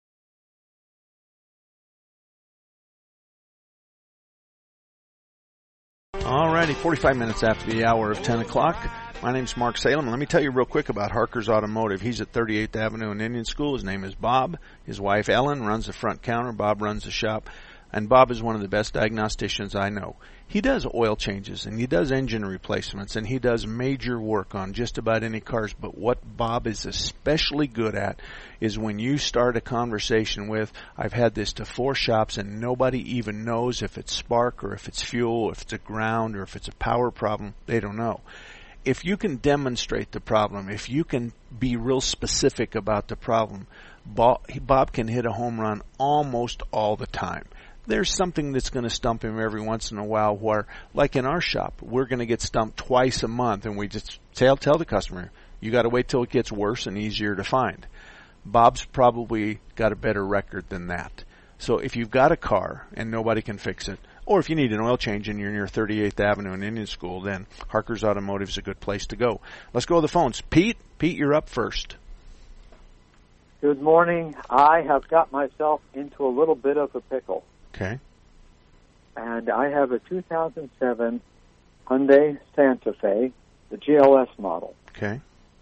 Alrighty, forty-five minutes after the hour of ten o'clock. My name's Mark Salem. Let me tell you real quick about Harker's Automotive. He's at thirty-eighth Avenue and Indian School. His name is Bob. His wife Ellen runs the front counter. Bob runs the shop. And Bob is one of the best diagnosticians I know. He does oil changes, and he does engine replacements, and he does major work on just about any cars. But what Bob is especially good at is when you start a conversation with, I've had this to four shops, and nobody even knows if it's spark or if it's fuel, if it's a ground or if it's a power problem. They don't know. If you can demonstrate the problem, if you can be real specific about the problem, Bob can hit a home run almost all the time. There's something that's going to stump him every once in a while where, like in our shop, we're going to get stumped twice a month, and we just tell, tell the customer, you got to wait till it gets worse and easier to find. Bob's probably got a better record than that. So if you've got a car and nobody can fix it, or if you need an oil change and you're near thirty-eighth Avenue and Indian School, then Harker's Automotive is a good place to go. Let's go to the phones. Pete, Pete, you're up first. Good morning. I have got myself into a little bit of a pickle. Okay. And I have a two thousand seven Hyundai Santa Fe, the G L S model. Okay.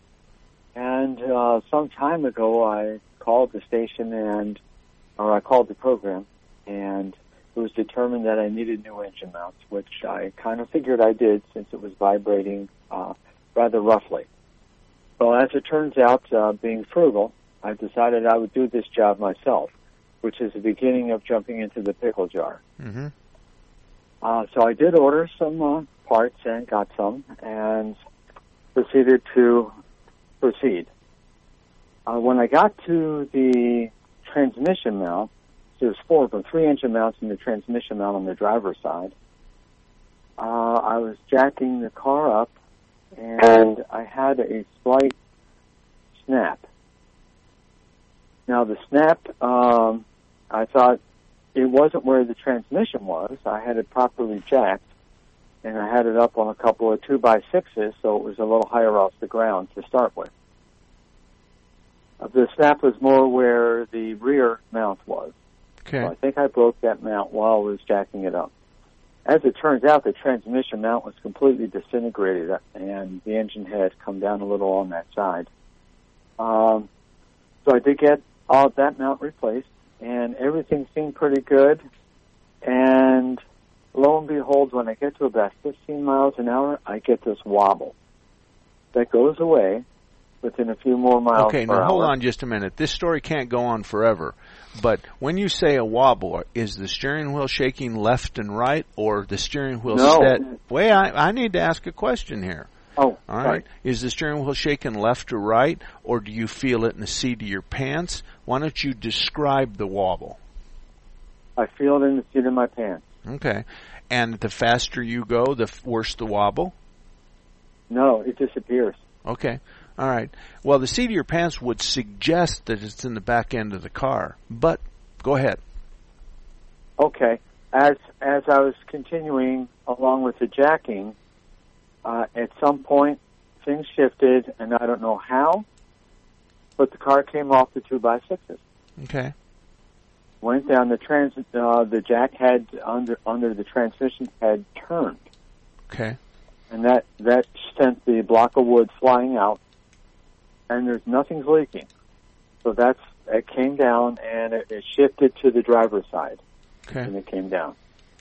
And uh, some time ago, I called the station and, or I called the program, and it was determined that I needed new engine mounts, which I kind of figured I did since it was vibrating uh, rather roughly. Well, as it turns out, uh, being frugal, I decided I would do this job myself, which is the beginning of jumping into the pickle jar. Mm-hmm. Uh, so I did order some uh, parts and got some and proceeded to proceed. Uh, when I got to the transmission mount, there's four of them, three engine mounts and the transmission mount on the driver's side. Uh, I was jacking the car up, and I had a slight snap. Now, the snap, um, I thought it wasn't where the transmission was. I had it properly jacked, and I had it up on a couple of two by sixes, so it was a little higher off the ground to start with. Uh, the snap was more where the rear mount was. Okay. So I think I broke that mount while I was jacking it up. As it turns out, the transmission mount was completely disintegrated, and the engine had come down a little on that side. Um, so I did get all of that mount replaced, and everything seemed pretty good. And lo and behold, when I get to about fifteen miles an hour, I get this wobble. That goes away within a few more miles Okay, per now hour. hold on just a minute. This story can't go on forever. But when you say a wobble, is the steering wheel shaking left and right, or the steering wheel No. set? Wait, I, I need to ask a question here. Oh, All right. right. Is the steering wheel shaking left or right, or do you feel it in the seat of your pants? Why don't you describe the wobble? I feel it in the seat of my pants. Okay. And the faster you go, the f- worse the wobble? No, it disappears. Okay. All right. Well, the seat of your pants would suggest that it's in the back end of the car, but go ahead. Okay. As as I was continuing along with the jacking, uh, at some point things shifted, and I don't know how, but the car came off the two by sixes. Okay. Went down the trans. Uh, the jack head under under the transmission had turned, Okay. and that that sent the block of wood flying out. And there's nothing's leaking, so that's it came down and it, it shifted to the driver's side, Okay. and it came down.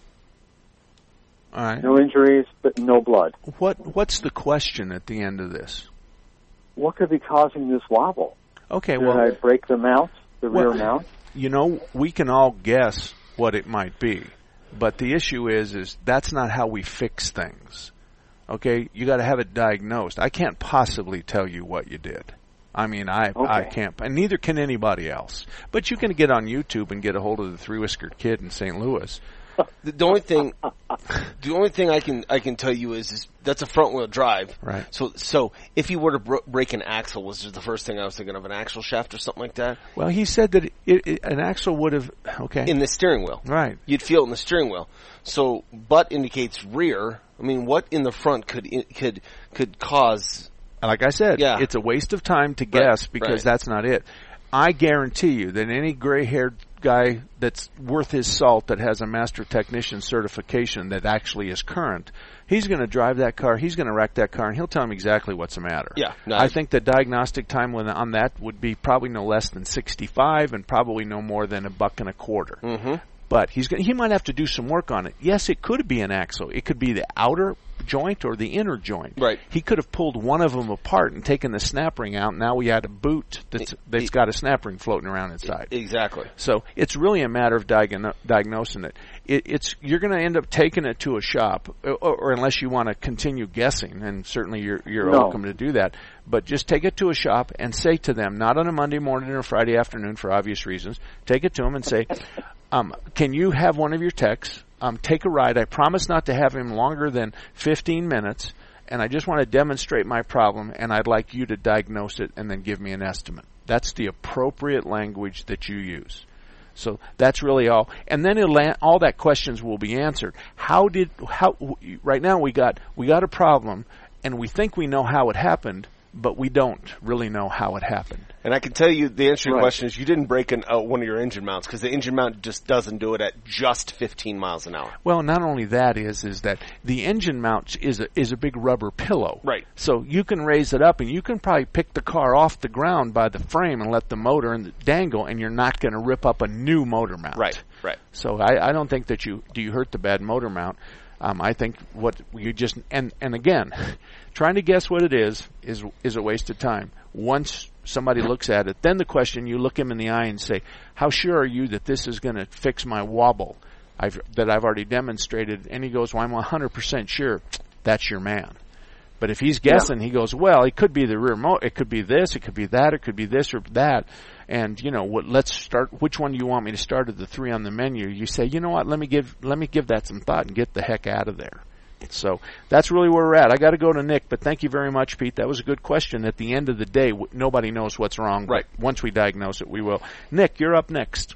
All right. No injuries, but no blood. What What's the question at the end of this? What could be causing this wobble? Okay. Did Well, I break the mount, the Well- rear mount? you know, we can all guess what it might be, but the issue is, is that's not how we fix things. Okay, you got to have it diagnosed. I can't possibly tell you what you did. I mean, I Okay. I can't, and neither can anybody else. But you can get on YouTube and get a hold of the Three Whiskered Kid in Saint Louis. The, the only thing, the only thing I can I can tell you is, is that's a front wheel drive. Right. So so if he were to bro- break an axle, was the first thing I was thinking of, an axle shaft or something like that Well, he said that it, it, an axle would have. Okay. in the steering wheel. Right. You'd feel it in the steering wheel. So butt indicates rear. I mean, what in the front could could could cause? Like I said, Yeah. it's a waste of time to guess because right. that's not it. I guarantee you that any gray-haired guy that's worth his salt that has a master technician certification that actually is current, he's going to drive that car, he's going to wreck that car, and he'll tell him exactly what's the matter. Yeah, no, I think the diagnostic time on on that would be probably no less than sixty-five and probably no more than a buck and a quarter. Mm-hmm. But he's going he might have to do some work on it. Yes, it could be an axle. It could be the outer joint or the inner joint. Right. He could have pulled one of them apart and taken the snap ring out. Now we had a boot that's that's got a snap ring floating around inside. Exactly. So it's really a matter of diagno- diagnosing it. it. It's you're going to end up taking it to a shop, or, or unless you want to continue guessing, and certainly you're you're No. welcome to do that. But just take it to a shop and say to them, not on a Monday morning or Friday afternoon for obvious reasons. Take it to them and say, um, "Can you have one of your techs um, take a ride? I promise not to have him longer than fifteen minutes." And I just want to demonstrate my problem, and I'd like you to diagnose it and then give me an estimate. That's the appropriate language that you use. So that's really all. And then it'll, an- all that questions will be answered. How did, how, right now we got, we got a problem, and we think we know how it happened, but we don't really know how it happened. And I can tell you the answer to your Right. question is you didn't break an, uh, one of your engine mounts because the engine mount just doesn't do it at just fifteen miles an hour. Well, not only that is is that the engine mount is a, is a big rubber pillow. Right. So you can raise it up, and you can probably pick the car off the ground by the frame and let the motor and the dangle, and you're not going to rip up a new motor mount. Right. Right. So I, I don't think that you do you hurt the bad motor mount. Um, I think what you just and and again, trying to guess what it is is is a waste of time. Once somebody looks at it, then the question you look him in the eye and say, "How sure are you that this is going to fix my wobble I've, that I've already demonstrated?" And he goes, "Well, I'm one hundred percent sure." That's your man. But if he's guessing, he goes, "Well, it could be the rear motor, it could be this, it could be that, it could be this or that." And you know what? Let's start. Which one do you want me to start of the three on the menu? You say, "You know what? Let me give let me give that some thought and get the heck out of there." So that's really where we're at. I got to go to Nick, but thank you very much, Pete. That was a good question. At the end of the day, w- nobody knows what's wrong. Right. But once we diagnose it, we will. Nick, you're up next.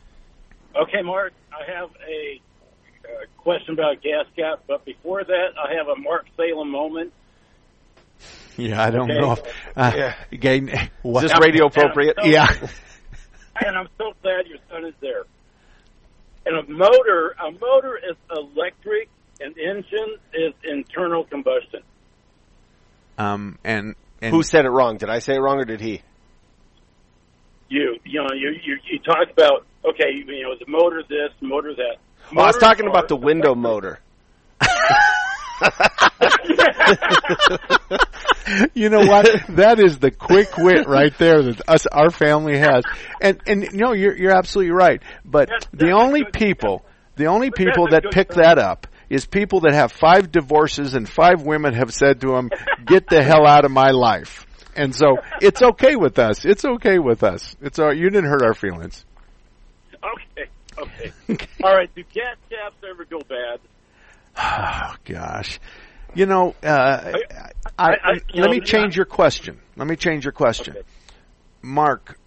Okay, Mark, I have a uh, question about gas cap, but before that, I have a Mark Salem moment. Yeah, I don't Okay. know if uh, Yeah. okay, what, Is this radio appropriate? And I'm so- yeah. And I'm so glad your son is there. And a motor, a motor is electric, and engine is internal combustion. Um and and Who said it wrong? Did I say it wrong or did he? You, you know, you you, you talk about okay, you know, the motor this, motor that. Well, I was Motors talking are about the window electric. motor. You know what? That is the quick wit right there that us our family has. And and you know you're you're absolutely right. But That's- the that's only a good- people the only But that's people a that good pick point. that up is people that have five divorces and five women have said to them, "Get the hell out of my life." And so it's okay with us. It's okay with us. It's all, you didn't hurt our feelings. Okay, okay. All right, do gas caps ever go bad? Oh, gosh. You know, uh, I, I, I, you let know, me change your question. Let me change your question. Okay. Mark,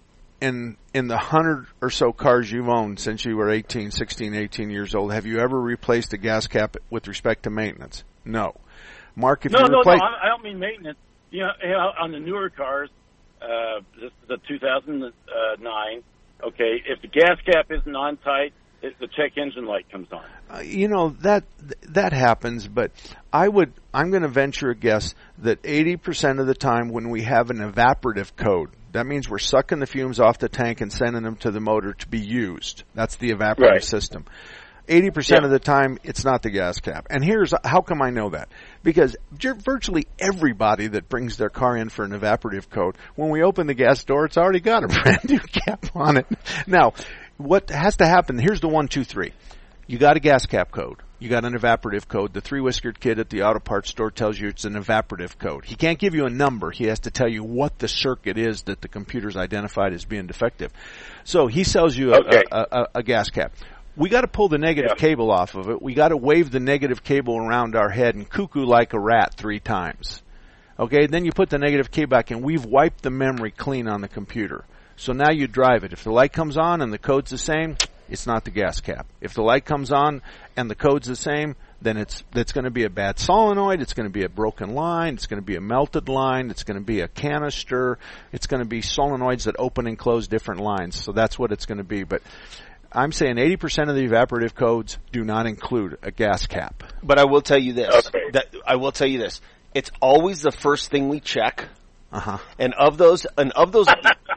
in in the hundred or so cars you've owned since you were eighteen, sixteen, eighteen years old, have you ever replaced a gas cap with respect to maintenance? No. Mark, if no, you no, replace... no, I don't mean maintenance. You know, you know, on the newer cars, uh, this is a two thousand nine, okay, if the gas cap isn't on tight, it, the check engine light comes on. Uh, you know, that that happens, but I would, I'm going to venture a guess that eighty percent of the time when we have an evaporative code, that means we're sucking the fumes off the tank and sending them to the motor to be used. That's the evaporative Right. system. eighty percent Yeah. of the time, it's not the gas cap. And here's how come I know that. Because virtually everybody that brings their car in for an evaporative coat, when we open the gas door, it's already got a brand new cap on it. Now, what has to happen, here's the one, two, three. You got a gas cap code. You got an evaporative code. The three-whiskered kid at the auto parts store tells you it's an evaporative code. He can't give you a number. He has to tell you what the circuit is that the computer's identified as being defective. So he sells you a, Okay. a, a, a gas cap. We got to pull the negative Yeah. cable off of it. We got to wave the negative cable around our head and cuckoo like a rat three times. Okay, then you put the negative cable back in. We've wiped the memory clean on the computer. So now you drive it. If the light comes on and the code's the same, it's not the gas cap. If the light comes on and the code's the same, then it's it's going to be a bad solenoid, it's going to be a broken line, it's going to be a melted line, it's going to be a canister, it's going to be solenoids that open and close different lines. So that's what it's going to be. But I'm saying eighty percent of the evaporative codes do not include a gas cap. But I will tell you this. Okay. That I will tell you this. It's always the first thing we check. Uh-huh. And of those, and of those,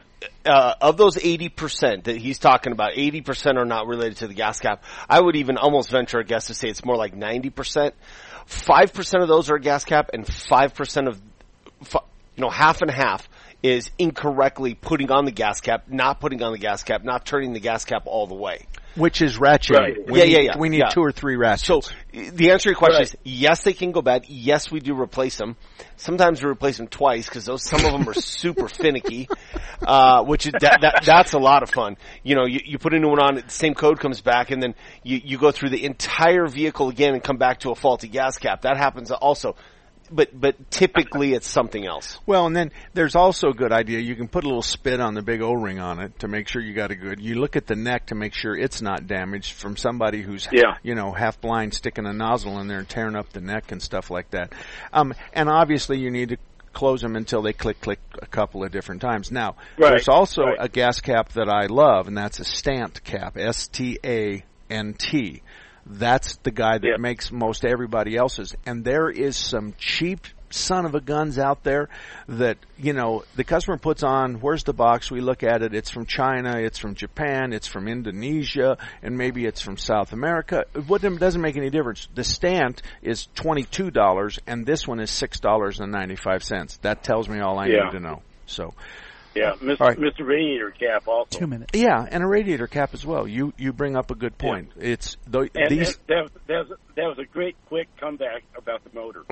uh, of those eighty percent that he's talking about, eighty percent are not related to the gas cap. I would even almost venture a guess to say it's more like ninety percent. five percent of those are a gas cap, and five percent of, you know, half and half is incorrectly putting on the gas cap, not putting on the gas cap, not turning the gas cap all the way. Which is ratcheting. Right. We Yeah, need, yeah, yeah. We need Yeah. two or three ratchets. So the answer to your question Right. is yes, they can go bad. Yes, we do replace them. Sometimes we replace them twice because those some of them are super finicky, uh, which is that, that that's a lot of fun. You know, you, you put a new one on, the same code comes back, and then you you go through the entire vehicle again and come back to a faulty gas cap. That happens also. But but typically it's something else. Well, and then there's also a good idea. You can put a little spit on the big O-ring on it to make sure you got a good. You look at the neck to make sure it's not damaged from somebody who's, Yeah. you know, half blind, sticking a nozzle in there and tearing up the neck and stuff like that. Um, and obviously you need to close them until they click, click a couple of different times. Now, Right. there's also Right. a gas cap that I love, and that's a Stant cap, S T A N T. That's the guy that Yeah. makes most everybody else's. And there is some cheap son of a guns out there that, you know, the customer puts on, where's the box? We look at it. It's from China. It's from Japan. It's from Indonesia. And maybe it's from South America. What it doesn't make any difference. The Stant is twenty-two dollars and this one is six dollars and ninety-five cents. That tells me all I Yeah. need to know. So, Yeah, Mister All right. Mister Radiator Cap also. Two minutes. yeah, and a radiator cap as well. You you bring up a good point. It's th- And, these and that, was, that, was, that was a great quick comeback about the motor.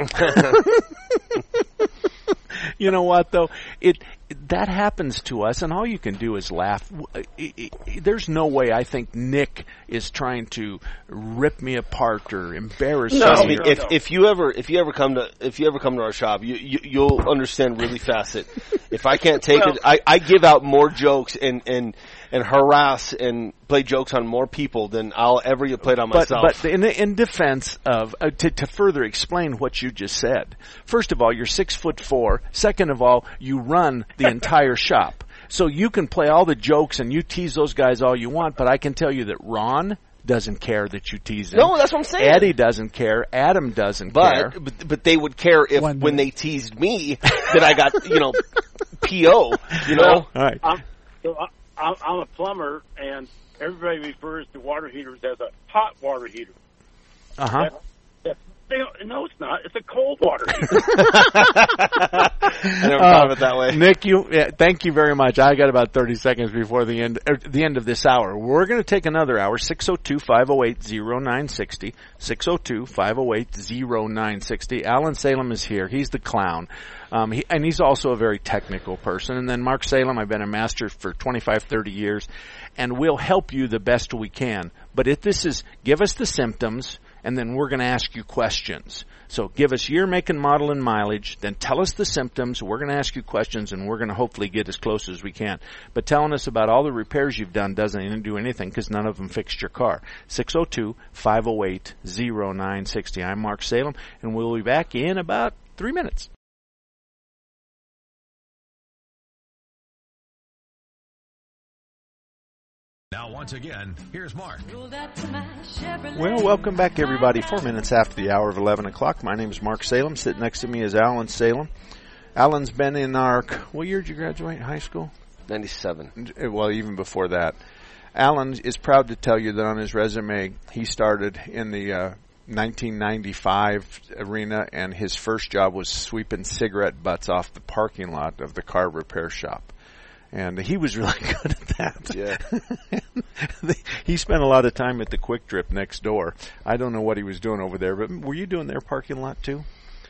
You know what though? It that happens to us, and all you can do is laugh. I- I- There's no way I think Nick is trying to rip me apart or embarrass No, Trust me. me, no, if no. if you ever if you ever come to if you ever come to our shop, you, you you'll understand really fast that if I can't take Well- it, I, I give out more jokes and and and harass and play jokes on more people than I'll ever get played on But myself. but in in defense of uh, to to further explain what you just said. First of all, you're six foot four. Second of all, you run the entire shop, so you can play all the jokes and you tease those guys all you want. But I can tell you that Ron doesn't care that you tease him. No, that's what I'm saying. Eddie doesn't care. Adam doesn't care. but, but but they would care if One when minute. they teased me that I got you know P O. You know. All right. I'm, so I, I'm, I'm a plumber, and everybody refers to water heaters as a hot water heater. Uh huh. That, that, they don't, no, it's not. It's a cold water heater. I never thought of it that way. Nick, you yeah, thank you very much. I got about thirty seconds before the end er, the end of this hour. We're going to take another hour. six oh two, five oh eight, oh nine six oh. six oh two, five oh eight, oh nine six oh. Alan Salem is here. He's the clown. Um, he, and he's also a very technical person. And then Mark Salem, I've been a master for twenty-five, thirty years, and we'll help you the best we can. But if this is, give us the symptoms, and then we're going to ask you questions. So give us year, make, and model and mileage, then tell us the symptoms. We're going to ask you questions, and we're going to hopefully get as close as we can. But telling us about all the repairs you've done doesn't even do anything because none of them fixed your car. six oh two, five oh eight, oh nine six oh. I'm Mark Salem, and we'll be back in about three minutes. Now, once again, here's Mark. Well, welcome back, everybody. Four minutes after the hour of eleven o'clock. My name is Mark Salem. Sitting next to me is Alan Salem. Alan's been in our, what year did you graduate high school? ninety-seven. Well, even before that. Alan is proud to tell you that on his resume, he started in the uh, nineteen ninety-five arena, and his first job was sweeping cigarette butts off the parking lot of the car repair shop. And he was really good at that. Yeah. He spent a lot of time at the Quick Trip next door. I don't know what he was doing over there, but were you doing their parking lot too?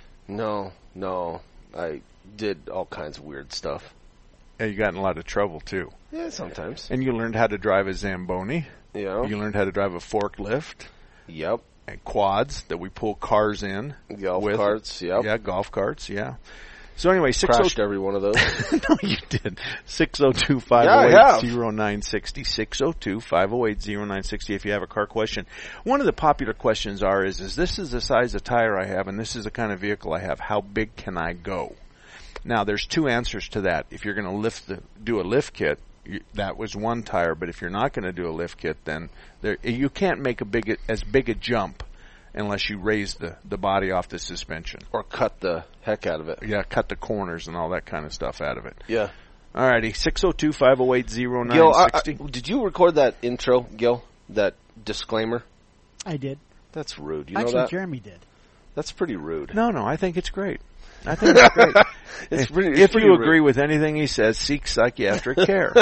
No, no. I did all kinds of weird stuff. Yeah, you got in a lot of trouble too. Yeah, sometimes. And you learned how to drive a Zamboni. Yeah. You learned how to drive a forklift. Yep. And quads that we pull cars in. Golf with. carts, yep. Yeah, golf carts, yeah. So anyway, six crashed every one of those. No, you did. six oh two, five oh eight, oh nine six oh. six oh two, five oh eight, oh nine six oh if you have a car question. One of the popular questions are is, is this is the size of tire I have and this is the kind of vehicle I have. How big can I go? Now, there's two answers to that. If you're going to lift the, do a lift kit, you, that was one tire. But if you're not going to do a lift kit, then there, you can't make a big as big a jump unless you raise the, the body off the suspension. Or cut the heck out of it. Yeah, cut the corners and all that kind of stuff out of it. Yeah. All righty, six oh two, five oh eight, oh nine six oh. Did you record that intro, Gil? That disclaimer? I did. That's rude. You Actually, know that? Jeremy did. That's pretty rude. No, no, I think it's great. I think it's great. it's pretty, it's if pretty you rude. agree with anything he says, seek psychiatric care.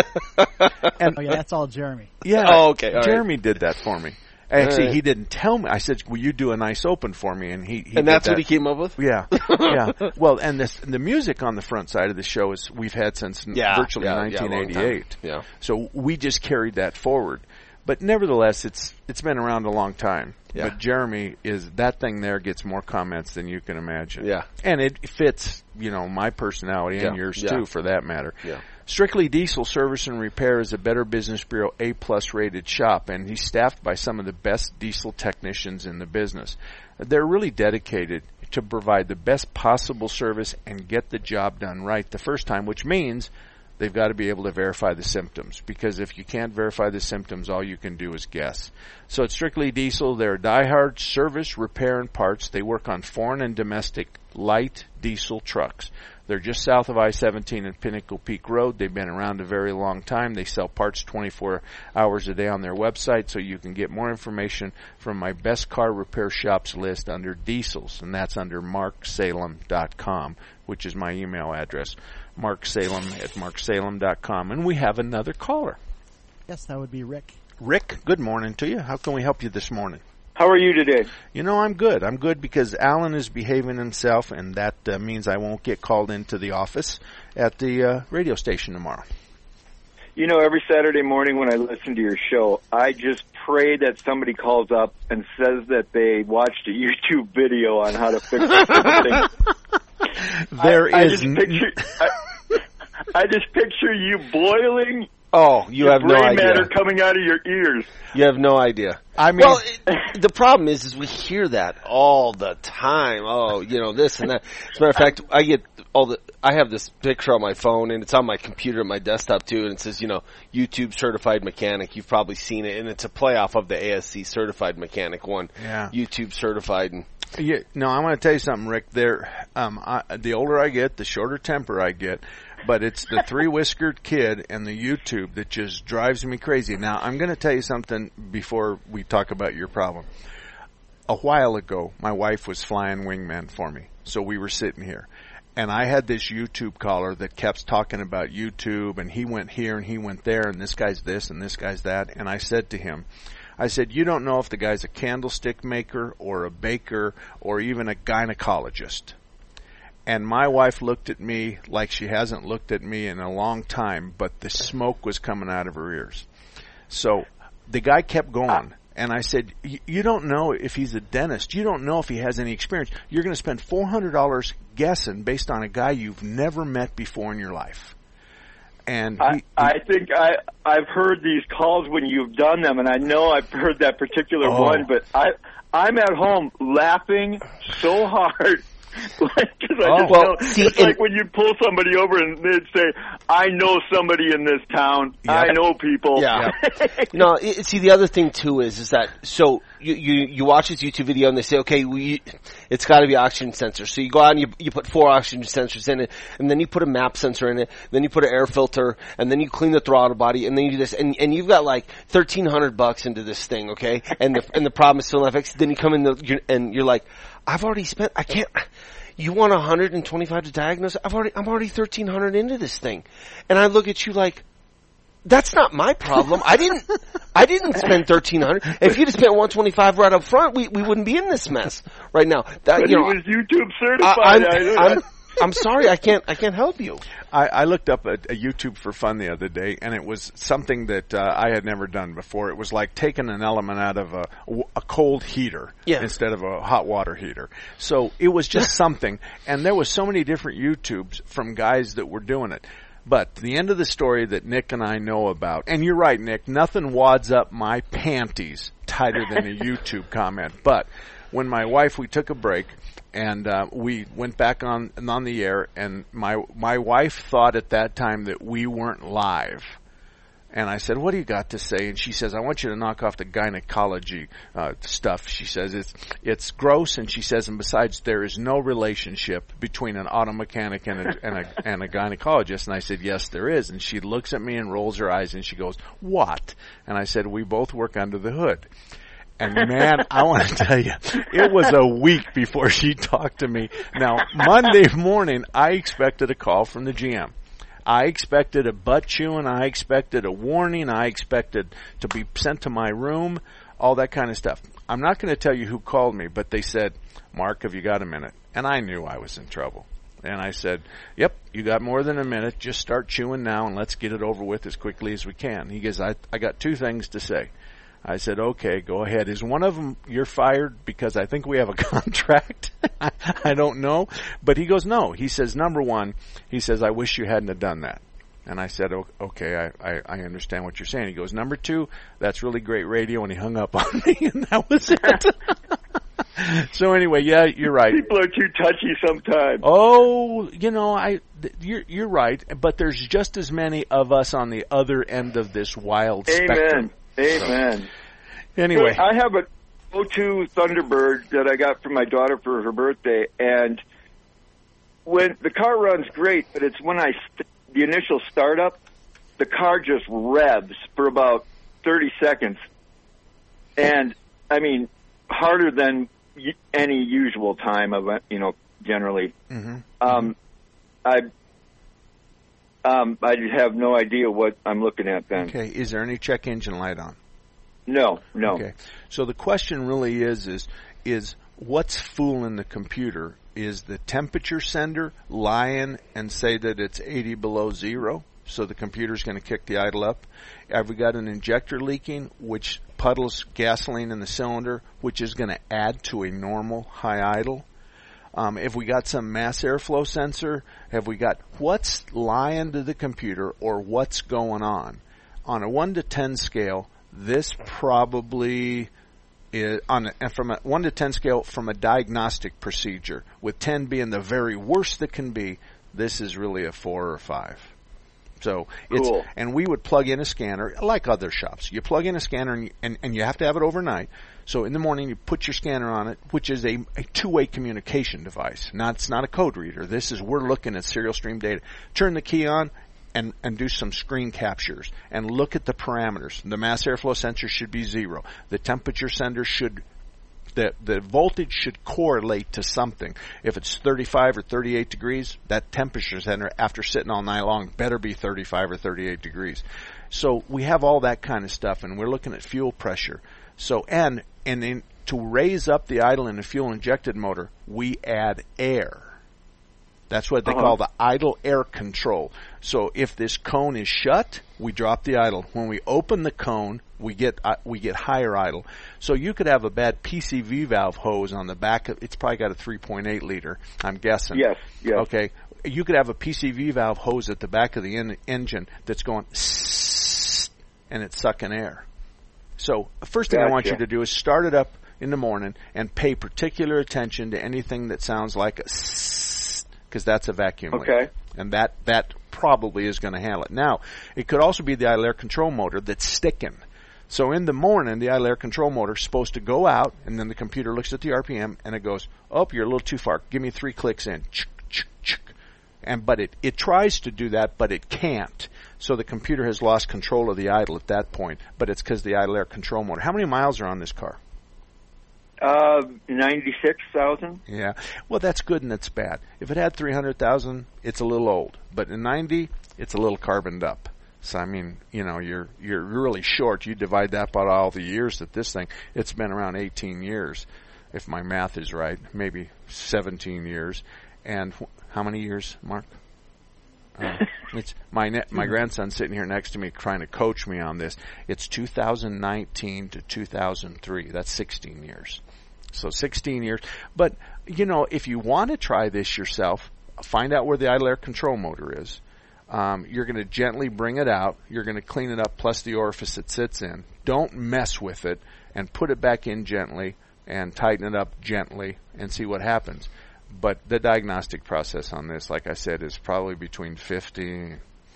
And oh, yeah, that's all Jeremy. Yeah. Oh, okay. All Jeremy right. did that for me. Actually, right. he didn't tell me. I said, "Will you do a nice open for me?" And he, he and that's did that. what he came up with. Yeah, yeah. Well, and this, the music on the front side of the show is we've had since yeah, virtually yeah, nineteen eighty-eight. Yeah, yeah. So we just carried that forward. But nevertheless, it's it's been around a long time. Yeah. But Jeremy is that thing there gets more comments than you can imagine. Yeah. And it fits, you know, my personality and yeah. yours yeah. too, for that matter. Yeah. Strictly Diesel Service and Repair is a Better Business Bureau A-plus rated shop, and he's staffed by some of the best diesel technicians in the business. They're really dedicated to provide the best possible service and get the job done right the first time, which means they've got to be able to verify the symptoms, because if you can't verify the symptoms, all you can do is guess. So at Strictly Diesel, they're diehard service, repair, and parts. They work on foreign and domestic light diesel trucks. They're just south of I seventeen and Pinnacle Peak Road. They've been around a very long time. They sell parts twenty-four hours a day on their website, so you can get more information from my best car repair shops list under diesels, and that's under mark salem dot com, which is my email address, marksalem at mark salem dot com. And we have another caller. Yes, that would be Rick. Rick, good morning to you. How can we help you this morning? How are you today? You know, I'm good. I'm good because Alan is behaving himself, and that uh, means I won't get called into the office at the uh, radio station tomorrow. You know, every Saturday morning when I listen to your show, I just pray that somebody calls up and says that they watched a YouTube video on how to fix something. There I, is... I just picture, I, I just picture you boiling... Oh, you have no brain idea. matter coming out of your ears. You have no idea. I mean, well, it, the problem is, is we hear that all the time. Oh, you know, this and that. As a matter of fact, I get all the. I have this picture on my phone, and it's on my computer, my desktop too, and it says, you know, YouTube certified mechanic. You've probably seen it, and it's a playoff of the A S C certified mechanic one. Yeah. YouTube certified. And yeah, no, I want to tell you something, Rick. There, um, I, the older I get, the shorter temper I get. But it's the three-whiskered kid and the YouTube that just drives me crazy. Now, I'm going to tell you something before we talk about your problem. A while ago, my wife was flying wingman for me, so we were sitting here. And I had this YouTube caller that kept talking about YouTube, and he went here and he went there, and this guy's this and this guy's that. And I said to him, I said, you don't know if the guy's a candlestick maker or a baker or even a gynecologist. And my wife looked at me like she hasn't looked at me in a long time, but the smoke was coming out of her ears. So the guy kept going, And I said, you don't know if he's a dentist. You don't know if he has any experience. You're going to spend four hundred dollars guessing based on a guy you've never met before in your life. And I, he, I think I, I've heard these calls when you've done them, and I know I've heard that particular oh. one, but I, I'm at home laughing so hard. Like, cause I oh, just well, know, see, it's like when you'd pull somebody over and they'd say, I know somebody in this town. Yep. I know people. Yeah. No, it, see, the other thing, too, is is that, so you, you, you watch this YouTube video and they say, okay, we, it's got to be oxygen sensor. So you go out and you, you put four oxygen sensors in it, and then you put a map sensor in it, then you put an air filter, and then you clean the throttle body, and then you do this, and, and you've got like thirteen hundred bucks into this thing, okay? And the, and the problem is still not fixed. Then you come in the, you're, and you're like, I've already spent, I can't, you want one hundred twenty-five to diagnose? I've already, I'm already thirteen hundred into this thing. And I look at you like, that's not my problem. I didn't, I didn't spend thirteen hundred. If you'd have spent one twenty-five right up front, we, we wouldn't be in this mess right now. That, But you he know, was YouTube certified. I, I'm, I, I'm, I'm sorry, I can't, I can't help you. I, I looked up a, a YouTube for fun the other day, and it was something that uh, I had never done before. It was like taking an element out of a, a cold heater yeah. instead of a hot water heater. So it was just something, and there was so many different YouTubes from guys that were doing it. But the end of the story that Nick and I know about, and you're right, Nick, nothing wads up my panties tighter than a YouTube comment. But when my wife, we took a break, and uh, we went back on on the air, and my my wife thought at that time that we weren't live. And I said, what do you got to say? And she says, I want you to knock off the gynecology uh, stuff. She says, it's it's gross. And she says, and besides, there is no relationship between an auto mechanic and a, and a, and a gynecologist. And I said, yes, there is. And she looks at me and rolls her eyes, and she goes, what? And I said, we both work under the hood. And man, I want to tell you, it was a week before she talked to me. Now, Monday morning, I expected a call from the G M. I expected a butt chewing. I expected a warning. I expected to be sent to my room, all that kind of stuff. I'm not going to tell you who called me, but they said, Mark, have you got a minute? And I knew I was in trouble. And I said, yep, you got more than a minute. Just start chewing now, and let's get it over with as quickly as we can. He goes, I, I got two things to say. I said, okay, go ahead. Is one of them you're fired because I think we have a contract? I, I don't know. But he goes, no. He says, number one, he says, I wish you hadn't have done that. And I said, okay, I, I, I understand what you're saying. He goes, number two, that's really great radio. And he hung up on me, and that was it. So anyway, yeah, you're right. People are too touchy sometimes. Oh, you know, I, you're, you're right. But there's just as many of us on the other end of this wild Amen. spectrum. Amen. So, anyway. I have a O two Thunderbird that I got from my daughter for her birthday, and when the car runs great, but it's when I st- the initial startup, the car just revs for about thirty seconds, and I mean harder than y- any usual time of it, you know, generally. Mm-hmm. Um, I. Um, I have no idea what I'm looking at then. Okay. Is there any check engine light on? No, no. Okay. So the question really is, is, is what's fooling the computer? Is the temperature sender lying and say that it's eighty below zero? So the computer's going to kick the idle up. Have we got an injector leaking, which puddles gasoline in the cylinder, which is going to add to a normal high idle? Um, have we got some mass airflow sensor? Have we got what's lying to the computer or what's going on? On a one to ten scale, this probably is on a, from a one to ten scale from a diagnostic procedure, with ten being the very worst that can be. This is really a four or five. So it's cool. And we would plug in a scanner like other shops. You plug in a scanner and you, and, and you have to have it overnight. So in the morning you put your scanner on it, which is a, a two-way communication device. Not it's not a code reader. This is we're looking at serial stream data. Turn the key on and and do some screen captures and look at the parameters. The mass airflow sensor should be zero. The temperature sender should The, the voltage should correlate to something. If it's thirty-five or thirty-eight degrees, that temperature sender, after sitting all night long, better be thirty-five or thirty-eight degrees. So we have all that kind of stuff, and we're looking at fuel pressure. So and and in, to raise up the idle in a fuel-injected motor, we add air. That's what they Uh-huh. call the idle air control. So if this cone is shut, we drop the idle. When we open the cone, we get uh, we get higher idle. So you could have a bad P C V valve hose on the back of, it's probably got a three point eight liter, I'm guessing. Yes, yes. Okay. You could have a P C V valve hose at the back of the en- engine that's going sssst, and it's sucking air. So the first thing I want you Gotcha. to do is start it up in the morning and pay particular attention to anything that sounds like a sssst, because that's a vacuum leak. Okay. And that, that probably is going to handle it. Now, it could also be the idle air control motor that's sticking. So in the morning, the idle air control motor is supposed to go out, and then the computer looks at the R P M, and it goes, oh, you're a little too far. Give me three clicks in. Chick, chick, chick. And, but it, it tries to do that, but it can't. So the computer has lost control of the idle at that point, but it's because the idle air control motor. How many miles are on this car? Uh, ninety-six thousand. Yeah. Well, that's good and that's bad. If it had three hundred thousand, it's a little old. But in ninety, it's a little carboned up. So, I mean, you know, you're you're really short. You divide that by all the years that this thing, it's been around eighteen years, if my math is right, maybe seventeen years. And wh- how many years, Mark? Uh, it's my ne- my grandson's sitting here next to me trying to coach me on this. It's two thousand nineteen to two thousand three. That's sixteen years. So sixteen years. But, you know, if you want to try this yourself, find out where the idle air control motor is. Um, you're going to gently bring it out. You're going to clean it up plus the orifice it sits in. Don't mess with it, and put it back in gently and tighten it up gently and see what happens. But the diagnostic process on this, like I said, is probably between fifty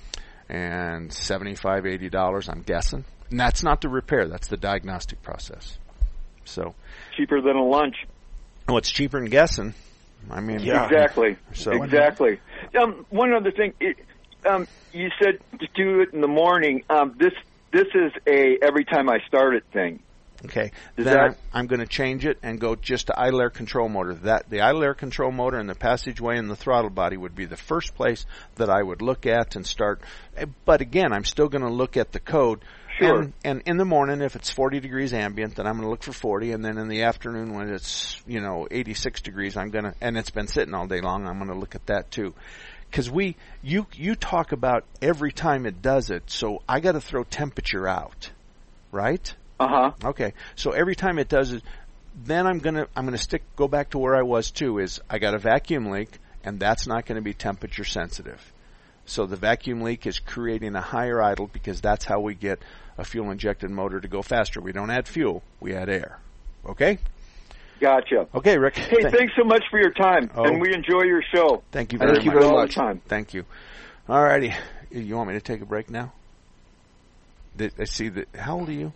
and seventy-five, eighty dollars, I'm guessing. And that's not the repair. That's the diagnostic process. So Cheaper than a lunch. oh, it's cheaper than guessing. I mean, Exactly. So Exactly. Um, one other thing. It, um, you said to do it in the morning. Um, this this is a every time I start it thing. Okay, Does then that- I'm, I'm going to change it and go just to idle air control motor. That the idle air control motor and the passageway and the throttle body would be the first place that I would look at and start. But again, I'm still going to look at the code. Sure. And, and in the morning, if it's forty degrees ambient, then I'm going to look for forty. And then in the afternoon, when it's, you know, eighty-six degrees, I'm going to, and it's been sitting all day long, I'm going to look at that too. Because we, you, you talk about every time it does it, so I got to throw temperature out, right? Uh huh. Okay, so every time it does it, then I'm gonna I'm gonna stick go back to where I was too. Is I got a vacuum leak, and that's not going to be temperature sensitive. So the vacuum leak is creating a higher idle because that's how we get a fuel injected motor to go faster. We don't add fuel, we add air. Okay. Gotcha. Okay, Rick. Hey, Th- thanks so much for your time, Oh. and we enjoy your show. Thank you I very listen much. to it all the time. Thank you. All righty. You want me to take a break now? Did I see that? How old are you?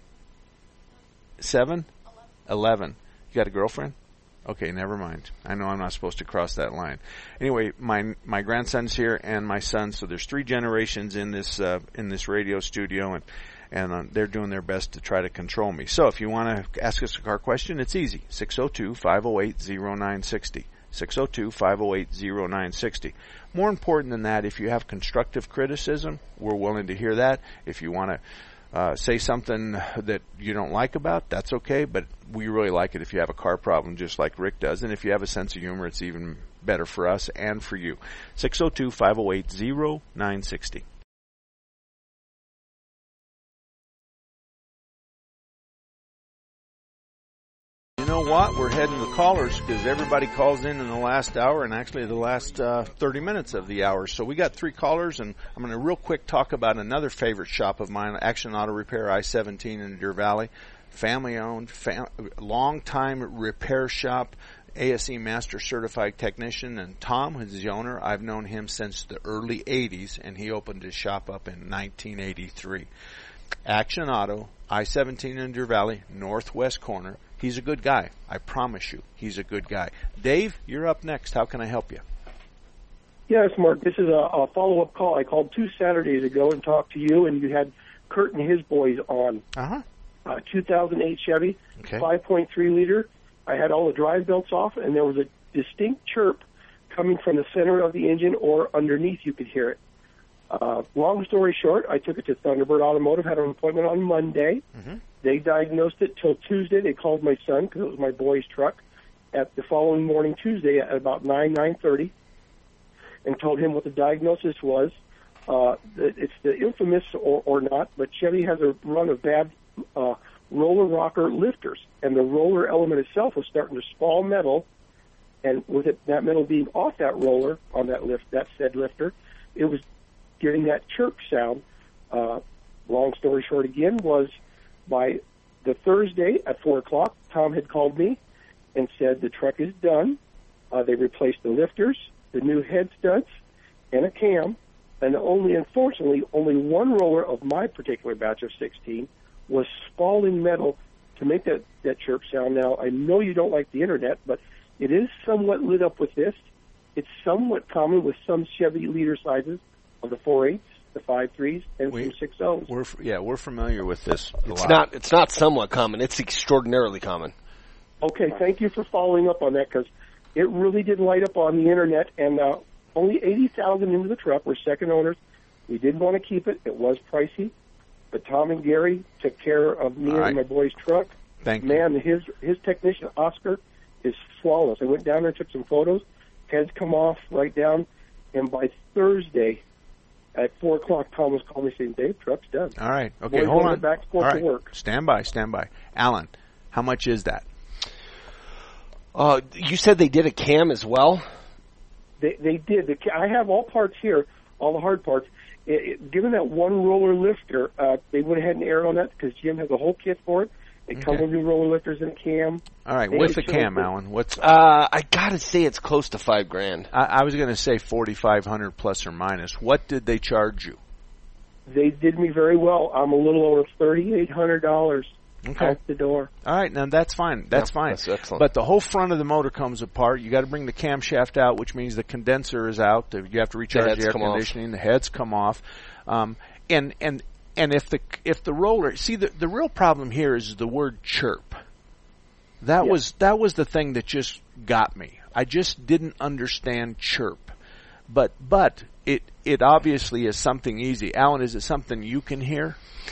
Seven? Eleven. You got a girlfriend? Okay, never mind. I know I'm not supposed to cross that line. Anyway, my my grandson's here and my son, so there's three generations in this uh, in this radio studio, and and uh, they're doing their best to try to control me. So if you want to ask us a car question, it's easy. six oh two, five oh eight, oh nine six oh. six oh two, five oh eight, oh nine six oh. More important than that, if you have constructive criticism, we're willing to hear that. If you want to Uh, say something that you don't like about, that's okay, but we really like it if you have a car problem just like Rick does, and if you have a sense of humor, it's even better for us and for you. six oh two, five oh eight, oh nine six oh. You know what? We're heading to callers because everybody calls in in the last hour and actually the last uh, thirty minutes of the hour. So we got three callers, and I'm going to real quick talk about another favorite shop of mine, Action Auto Repair, I seventeen in Deer Valley. Family-owned, fam- long-time repair shop, A S E Master Certified Technician, and Tom, who's the owner, I've known him since the early eighties, and he opened his shop up in nineteen eighty-three. Action Auto, I seventeen in Deer Valley, northwest corner. He's a good guy. I promise you, he's a good guy. Dave, you're up next. How can I help you? Yes, Mark, this is a, a follow-up call. I called two Saturdays ago and talked to you, and you had Kurt and his boys on. Uh-huh. Uh, two thousand eight Chevy, Okay. five point three liter. I had all the drive belts off, and there was a distinct chirp coming from the center of the engine or underneath. You could hear it. Uh, long story short, I took it to Thunderbird Automotive, had an appointment on Monday. Mm-hmm. They diagnosed it till Tuesday. They called my son because it was my boy's truck at the following morning, Tuesday, at about nine, nine thirty. and told him what the diagnosis was. Uh, it's the infamous or, or not, but Chevy has a run of bad uh, roller rocker lifters, and the roller element itself was starting to spall metal, and with it, that metal being off that roller on that lift, that said lifter, it was getting that chirp sound. Uh, long story short again was by the Thursday at four o'clock, Tom had called me and said the truck is done. Uh, they replaced the lifters, the new head studs, and a cam, and only, unfortunately, only one roller of my particular batch of sixteen was spalling metal to make that, that chirp sound. Now, I know you don't like the internet, but it is somewhat lit up with this. It's somewhat common with some Chevy leader sizes of the four eights, the five threes, and we, some six ohs. We're yeah, we're familiar with this. A It's lot. not. It's not somewhat common. It's extraordinarily common. Okay, thank you for following up on that, because it really did light up on the internet, and uh, only eighty thousand into the truck. We're second owners. We did want to keep it. It was pricey, but Tom and Gary took care of me All right. and my boy's truck. Thank you. Man, his his technician Oscar is flawless. I went down there and took some photos. Heads come off right down, and by Thursday at four o'clock, Tom was calling me saying, "Dave, truck's done." All right. Okay, Boys hold on on. the back porch All to right. work. Stand by. Stand by. Alan, how much is that? Uh, you said they did a cam as well? They they did. The, I have all parts here, all the hard parts. It, it, given that one roller lifter, uh, they went ahead and erred on that because Jim has a whole kit for it. They come Okay. with new roller lifters and a cam. All right, They with the should cam, have- Alan, what's? Uh, I gotta say it's close to five grand. I, I was going to say forty-five hundred plus or minus. What did they charge you? They did me very well. I'm a little over thirty-eight hundred dollars Okay. out the door. All right, now that's fine. That's Yeah, fine. that's excellent. But the whole front of the motor comes apart. You got to bring the camshaft out, which means the condenser is out. You have to recharge heads the air come off. conditioning. The heads come off, um, and and and if the if the roller, see the the real problem here is the word chirp. That Yeah. was that was the thing that just got me. I just didn't understand chirp, but but it it obviously is something easy. Alan, is it something you can hear?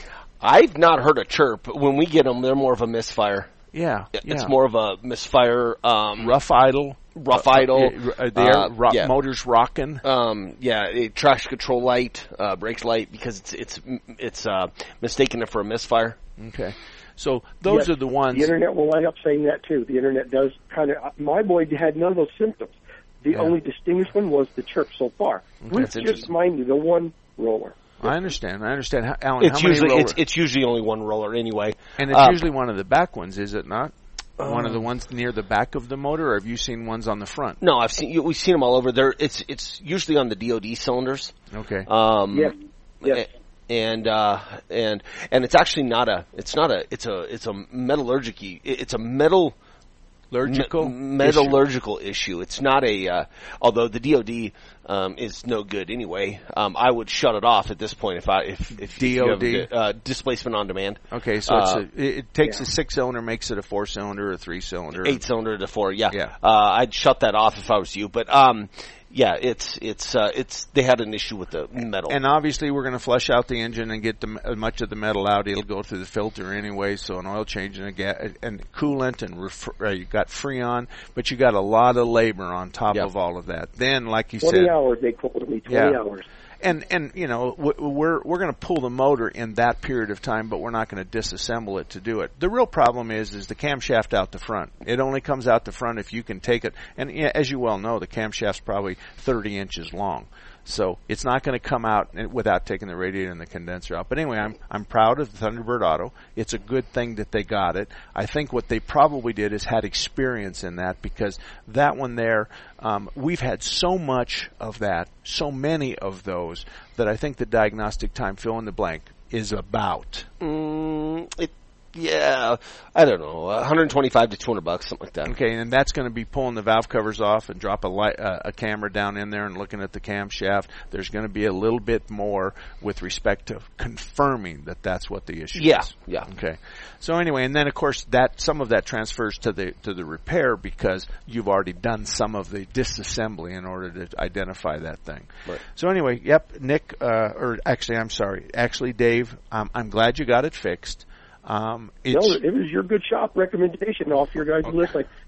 I've not heard a chirp. When we get them, they're more of a misfire. Yeah, It's yeah. more of a misfire. Um, rough idle. rough idle. Uh, the air, uh, ro- yeah. motor's rocking. Um, yeah, a traction control light, uh, brakes light, because it's it's it's uh, mistaken it for a misfire. Okay, so those Yes, are the ones. The internet will light up saying that too. The internet does kind of. My boy had none of those symptoms. The Yeah. only distinguished one was the chirp so far. With That's just interesting. mind you, the one roller. I understand. I understand. How, Alan, It's how many usually roller- it's it's usually only one roller anyway. and it's uh, usually one of the back ones, is it not? one of the Um, ones near the back of the motor, or have you seen ones on the front? No, I've seen you- we've seen them all over. There, it's it's usually on the D O D cylinders. Okay. Um, Yes. Yes. And uh, and and it's actually not a it's not a it's a it's a metallurgic it's a metal Metallurgical me- metallurgical issue. issue. It's not a uh, although the D O D um, is no good anyway. Um, I would shut it off at this point if I if if D O D? you have a, uh, displacement on demand. Okay, so Uh, it's a, it, it takes yeah. a six cylinder, makes it a four cylinder or a three cylinder. Eight cylinder to four, yeah. Yeah. Uh, I'd shut that off if I was you, but um, yeah, it's it's uh, it's they had an issue with the metal. And obviously, we're going to flush out the engine and get the, as much of the metal out. It'll go through the filter anyway. So an oil change and a ga- and coolant and ref- uh, you got Freon, but you got a lot of labor on top Yep. of all of that. Then, like you Twenty said, hours they quoted me. Twenty Yeah. hours. and and you know w- we're we're going to pull the motor in that period of time, but we're not going to disassemble it to do it. The real problem is is the camshaft out the front. It only comes out the front if you can take it. And yeah, as you well know, the camshaft's probably thirty inches long. So it's not going to come out without taking the radiator and the condenser out. But anyway, I'm I'm proud of the Thunderbird Auto. It's a good thing that they got it. I think what they probably did is had experience in that, because that one there, um, we've had so much of that, so many of those, that I think the diagnostic time, fill in the blank, is about. Mm, it, yeah, I don't know, one hundred twenty-five to two hundred bucks, something like that. Okay, and that's going to be pulling the valve covers off and drop a light, uh, a camera down in there and looking at the camshaft. There's going to be a little bit more with respect to confirming that that's what the issue Yeah, is. yeah. Okay. So anyway, and then of course that some of that transfers to the to the repair, because you've already done some of the disassembly in order to identify that thing. Right. So anyway, yep, Nick, uh, or actually, I'm sorry, actually, Dave, um, I'm glad you got it fixed. Um, it's, No, it was your good shop recommendation off your guys' list. Like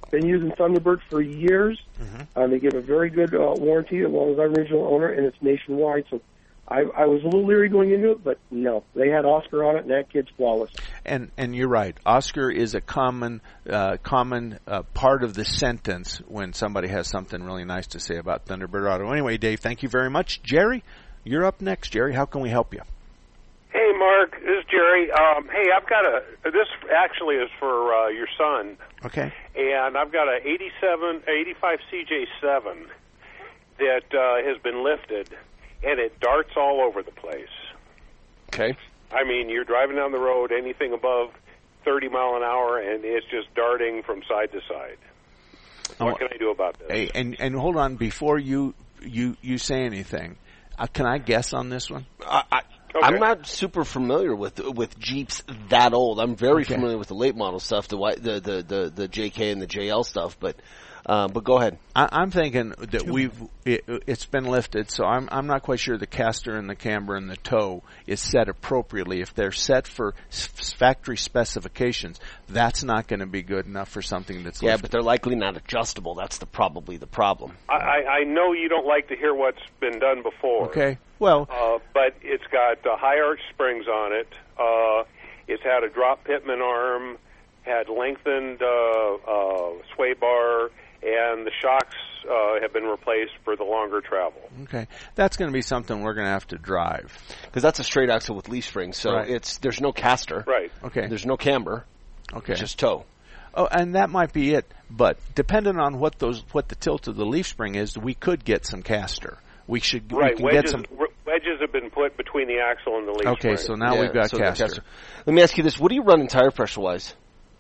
been using Thunderbird for years. Mm-hmm. Uh, they give a very good uh, warranty as well as our original owner, and it's nationwide. So I, I was a little leery going into it, but no, they had Oscar on it, and that kid's flawless. And and you're right. Oscar is a common uh, common uh, part of the sentence when somebody has something really nice to say about Thunderbird Auto. Anyway, Dave, thank you very much. Jerry, you're up next. Jerry, how can we help you? Hey, Mark, this is Jerry. Um, hey, I've got a, this actually is for uh, your son. Okay. And I've got a eighty-seven, eighty-five C J seven that uh, has been lifted, and it darts all over the place. Okay. I mean, you're driving down the road, anything above thirty mile an hour, and it's just darting from side to side. What Oh, can I do about this? Hey, and and hold on before you you you say anything. Uh, can I guess on this one? I, I, Okay. I'm not super familiar with with Jeeps that old. I'm very Okay. familiar with the late model stuff, the, Y- the the the the J K and the J L stuff. But uh, but go ahead. I, I'm thinking that we've it, it's been lifted, so I'm I'm not quite sure the caster and the camber and the toe is set appropriately. If they're set for s- factory specifications, that's not going to be good enough for something that's Yeah, lifted. but they're likely not adjustable. That's the probably the problem. I, I I know you don't like to hear what's been done before. Okay. Well, Uh, but it's got uh, high arch springs on it. Uh, it's had a drop pitman arm, had lengthened uh, uh, sway bar, and the shocks uh, have been replaced for the longer travel. okay, that's going to be something we're going to have to drive. Because that's a straight axle with leaf springs, so Right. it's there's no caster. Right. Okay. There's no camber. Okay. It's just toe. Oh, and that might be it. But depending on what those what the tilt of the leaf spring is, we could get some caster. We should we Right. can Wedges, get some. r- wedges have been put between the axle and the leaf Okay, spring. so now Yeah, we've got so the caster. caster. Let me ask you this: what are you running tire pressure wise?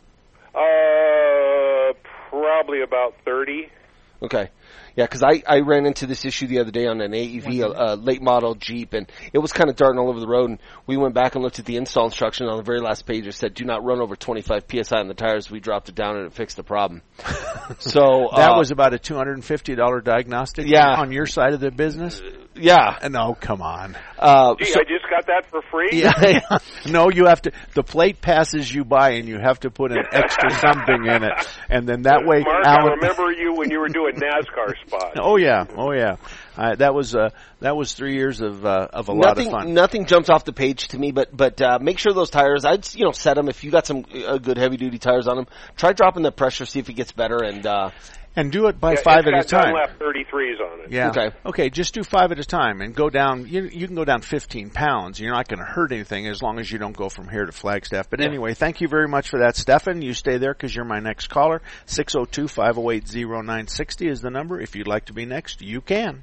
Uh, probably about thirty. Okay. Yeah, because I, I ran into this issue the other day on an A E V, a, a late model Jeep, and it was kind of darting all over the road. And we went back and looked at the install instruction on the very last page. It said, "Do not run over twenty-five P S I on the tires." We dropped it down and it fixed the problem. So That uh, was about a two hundred and fifty dollar diagnostic. Yeah. On your side of the business. yeah. Uh, No, come on. Uh, Gee, so- I just got that for free. Yeah. No, you have to. The plate passes you by, and you have to put an extra something in it, and then that way, Mark, Alan. I remember you when you were doing NASCAR spots. Oh yeah, oh yeah. Uh, that was uh, that was three years of uh, of a lot nothing, of fun. Nothing jumps off the page to me, but but uh, make sure those tires. I'd you know set them if you got some uh, good heavy duty tires on them. Try dropping the pressure, see if it gets better, and uh, And do it by Yeah, five it's at a got time. Dunlap thirty-threes on it. Yeah. Okay. Okay. Just do five at a time and go down. You you can go down fifteen pounds. You're not going to hurt anything as long as you don't go from here to Flagstaff. But anyway, thank you very much for that, Stefan. You stay there because you're my next caller. six oh two, five oh eight, oh nine six oh is the number. If you'd like to be next, you can.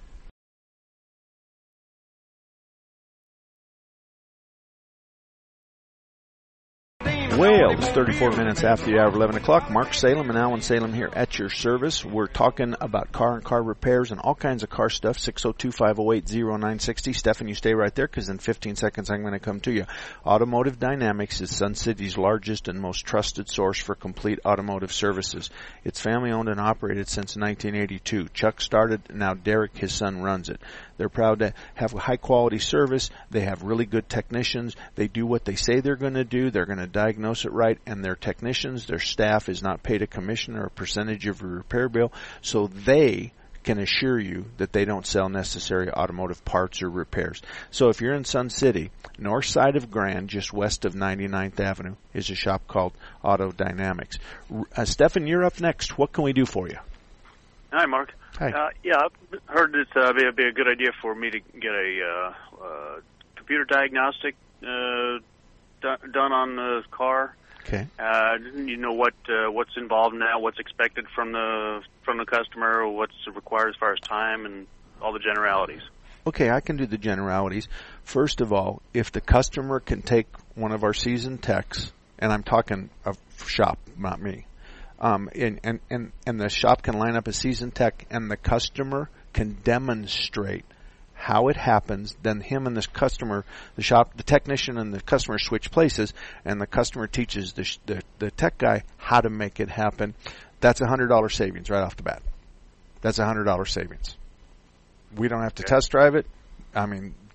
Well, it's thirty-four minutes after the hour of eleven o'clock. Mark Salem and Alan Salem here at your service. We're talking about car and car repairs and all kinds of car stuff. six oh two, five oh eight, oh nine six oh. Stefan, you stay right there because in fifteen seconds I'm going to come to you. Automotive Dynamics is Sun City's largest and most trusted source for complete automotive services. It's family owned and operated since nineteen eighty-two. Chuck started, now Derek, his son, runs it. They're proud to have high quality service. They have really good technicians. They do what they say they're going to do. They're going to diagnose it right. And their technicians, their staff is not paid a commission or a percentage of your repair bill. So they can assure you that they don't sell necessary automotive parts or repairs. So if you're in Sun City, north side of Grand, just west of ninety-ninth Avenue, is a shop called Auto Dynamics. Uh, Stefan, you're up next. What can we do for you? Hi, Mark. Hi. Uh, yeah, I've heard it uh, be, be a good idea for me to get a uh, uh, computer diagnostic uh, do- done on the car. Okay. Uh, you know what uh, what's involved now, what's expected from the from the customer, what's required as far as time, and all the generalities. Okay, I can do the generalities. First of all, if the customer can take one of our seasoned techs, and I'm talking of shop, not me, um, and, and, and, and the shop can line up a seasoned tech and the customer can demonstrate how it happens, then him and this customer, the shop, the technician and the customer switch places, and the customer teaches the, the, the tech guy how to make it happen. That's a one hundred dollars savings right off the bat. That's a one hundred dollars savings. We don't have to Okay. test drive it. I mean,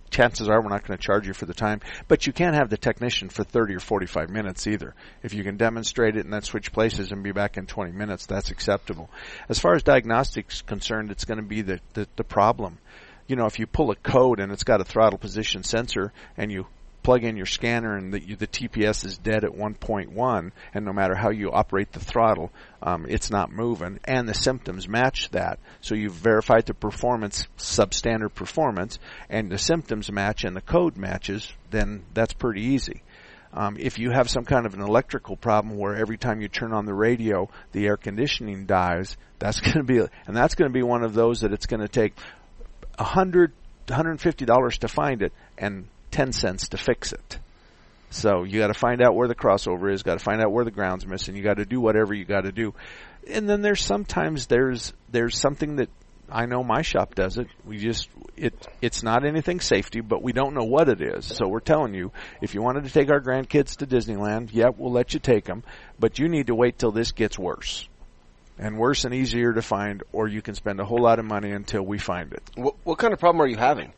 chances are we're not going to charge you for the time, but you can't have the technician for thirty or forty-five minutes either. If you can demonstrate it and then switch places and be back in twenty minutes, that's acceptable. As far as diagnostics concerned, it's going to be the, the, the problem. You know, if you pull a code and it's got a throttle position sensor and you plug in your scanner and the, the T P S is dead at one point one, and no matter how you operate the throttle, um, it's not moving, and the symptoms match that. So you've verified the performance, substandard performance, and the symptoms match and the code matches, then that's pretty easy. Um, if you have some kind of an electrical problem where every time you turn on the radio, the air conditioning dies, that's going to be, and that's going to be one of those that it's going to take one hundred dollars, one hundred fifty dollars to find it, and ten cents to fix it. So you got to find out where the crossover is, got to find out where the ground's missing, you got to do whatever you got to do. And then there's sometimes there's there's something that I know my shop does it. We just it it's not anything safety, but we don't know what it is. So we're telling you, if you wanted to take our grandkids to Disneyland, yeah, we'll let you take them, but you need to wait till this gets worse. And worse and easier to find, or you can spend a whole lot of money until we find it. What, what kind of problem are you having?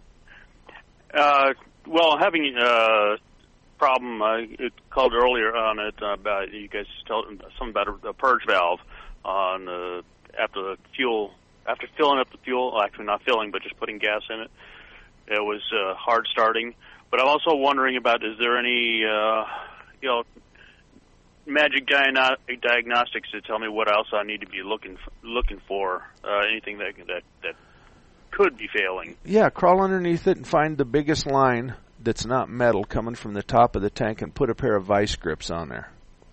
Uh, well, having a problem, I uh, called earlier on it uh, about you guys told something about a, a purge valve on uh, after the fuel, after filling up the fuel. Well, actually, not filling, but just putting gas in it. It was uh, hard starting. But I'm also wondering about: is there any, uh, you know, magic diagno- diagnostics to tell me what else I need to be looking f- looking for? Uh, anything that that that could be failing. Yeah, crawl underneath it and find the biggest line that's not metal coming from the top of the tank and put a pair of vice grips on there.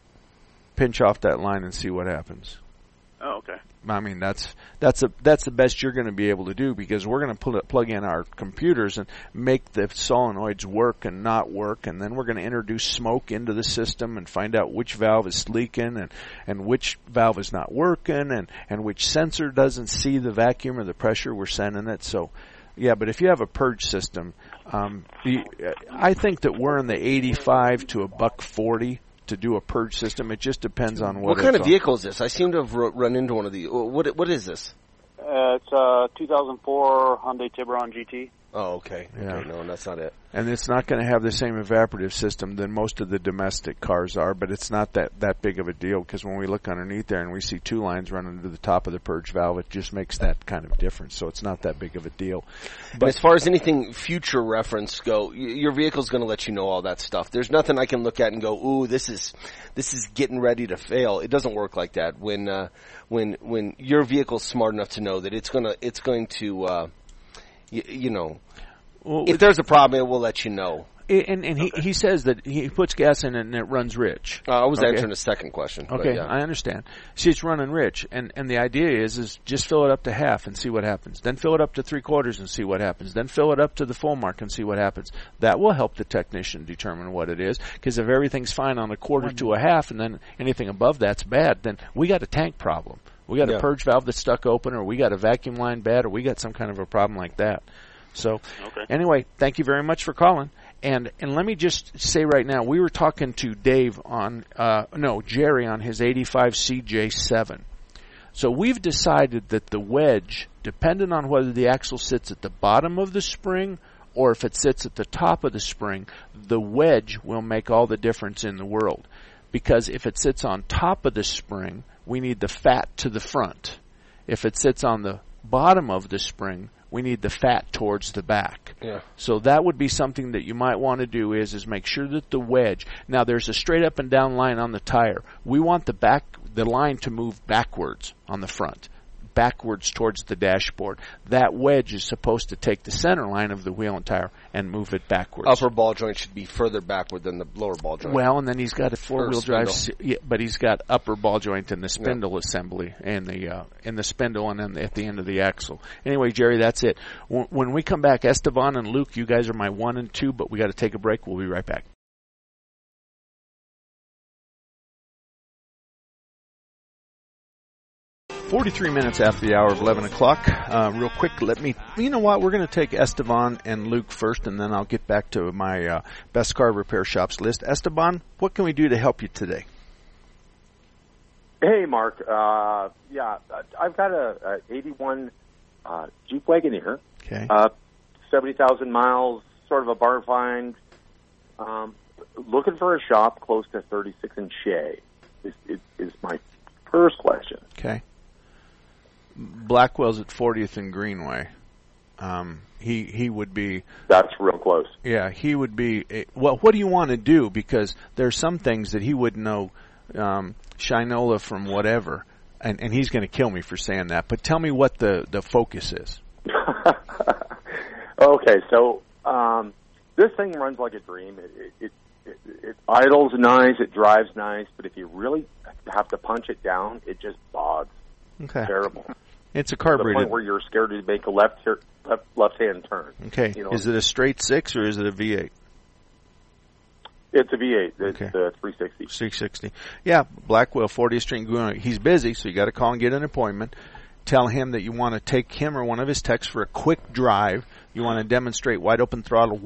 Pinch off that line and see what happens. Oh, okay. I mean, that's that's a that's the best you're going to be able to do, because we're going to put plug in our computers and make the solenoids work and not work, and then we're going to introduce smoke into the system and find out which valve is leaking and and which valve is not working and and which sensor doesn't see the vacuum or the pressure we're sending it. So, yeah, but if you have a purge system, um, the, I think that we're in the eighty-five to a buck forty. To do a purge system. It just depends on what. What kind it's of vehicle is this? I seem to have run into one of these. What what is this? Uh, it's a two thousand four Hyundai Tiburon G T. Oh, okay. Yeah. Okay, no, that's not it. And it's not going to have the same evaporative system than most of the domestic cars are, but it's not that, that big of a deal, because when we look underneath there and we see two lines running to the top of the purge valve, it just makes that kind of difference. So it's not that big of a deal. But as far as anything future reference go, y- your vehicle's going to let you know all that stuff. There's nothing I can look at and go, ooh, this is this is getting ready to fail. It doesn't work like that. When uh, when when your vehicle's smart enough to know that it's gonna it's going to uh, y- you know. Well, if there's a problem, it will let you know. And and he he says that he puts gas in it and it runs rich. Uh, I was okay? answering the second question. Okay, yeah. I understand. See, it's running rich, and and the idea is is just fill it up to half and see what happens. Then fill it up to three quarters and see what happens. Then fill it up to the full mark and see what happens. That will help the technician determine what it is. Because if everything's fine on a quarter to a half, and then anything above that's bad, then we got a tank problem. We got yeah. a purge valve that's stuck open, or we got a vacuum line bad, or we got some kind of a problem like that. So, okay. Anyway, thank you very much for calling. And and let me just say right now, we were talking to Dave on, uh, no, Jerry on his eighty-five C J seven. So we've decided that the wedge, depending on whether the axle sits at the bottom of the spring or if it sits at the top of the spring, the wedge will make all the difference in the world. Because if it sits on top of the spring, we need the fat to the front. If it sits on the bottom of the spring, we need the fat towards the back. Yeah. So that would be something that you might want to do is is make sure that the wedge. Now there's a straight up and down line on the tire. We want the back the line to move backwards on the front, backwards towards the dashboard. That wedge is supposed to take the center line of the wheel and tire and move it backwards. Upper ball joint should be further backward than the lower ball joint. Well, and then he's got a four-wheel drive, spindle. yeah, but he's got upper ball joint in the spindle yeah. assembly and the uh, in the spindle and then at the end of the axle. Anyway, Jerry, that's it. W- when we come back, Esteban and Luke, you guys are my one and two, but we got to take a break. We'll be right back. forty-three minutes after the hour of eleven o'clock. Uh, real quick, let me, you know what, we're going to take Esteban and Luke first, and then I'll get back to my uh, best car repair shops list. Esteban, what can we do to help you today? Hey, Mark. Uh, yeah, I've got a, a eighty-one uh, Jeep Wagoneer. Okay. Uh, seventy thousand miles, sort of a barn find. Um, looking for a shop close to thirty-six and Shea is, is, is my first question. Okay. Blackwell's at fortieth and Greenway. Um, he he would be. That's real close. Yeah, he would be. Well, what do you want to do? Because there's some things that he wouldn't know. Um, Shinola from whatever, and, and he's going to kill me for saying that. But tell me what the, the focus is. Okay, so um, this thing runs like a dream. It, it, it, it, it idles nice, it drives nice, but if you really have to punch it down, it just bogs. Okay. Terrible. It's a To the carbureted. point where you're scared to make a left left left hand turn. Okay. You know, Is it a straight six or is it a V eight? It's a V eight. It's Okay. uh, three sixty. three sixty. Yeah, Blackwell, fortieth Street. He's busy, so you got to call and get an appointment. Tell him that you want to take him or one of his techs for a quick drive. You want to demonstrate wide open throttle.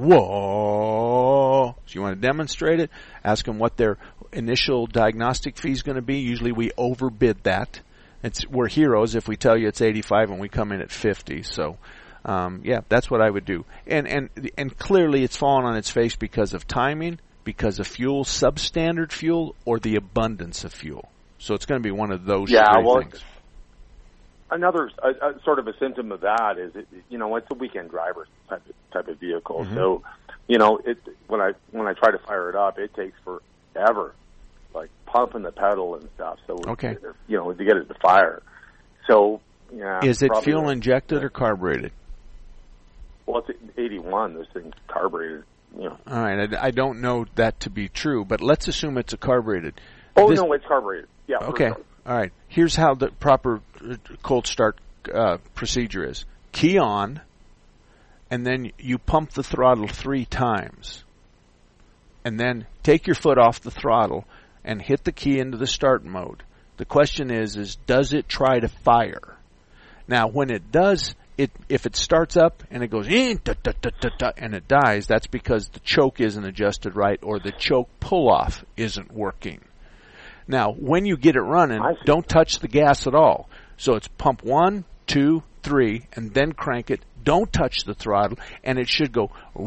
Whoa! So you want to demonstrate it. Ask him what their initial diagnostic fee is going to be. Usually we overbid that. It's we're heroes if we tell you it's eighty-five and we come in at fifty. So. Um, yeah, that's what I would do. And and and clearly it's fallen on its face because of timing, because of fuel, substandard fuel, or the abundance of fuel. So it's going to be one of those Yeah, three well, things. Another a, a sort of a symptom of that is, it, you know, it's a weekend driver type of, type of vehicle. Mm-hmm. So, you know, it when I when I try to fire it up, it takes forever, like pumping the pedal and stuff. So, Okay. you know, to get it to fire. So, yeah. Is it probably fuel a- injected or carbureted? Well, it's eighty-one. This thing's carbureted. You know. All right, I, I don't know that to be true, but let's assume it's a carbureted. Oh This- no, it's carbureted. Yeah. for Okay. sure. All right. Here's how the proper uh, cold start uh, procedure is. Key on, and then you pump the throttle three times. And then take your foot off the throttle and hit the key into the start mode. The question is, is does it try to fire? Now, when it does, it if it starts up and it goes, in, da, da, da, da, da, and it dies, that's because the choke isn't adjusted right or the choke pull-off isn't working. Now, when you get it running, don't touch the gas at all. So it's pump one, two, three, and then crank it. Don't touch the throttle, and it should go,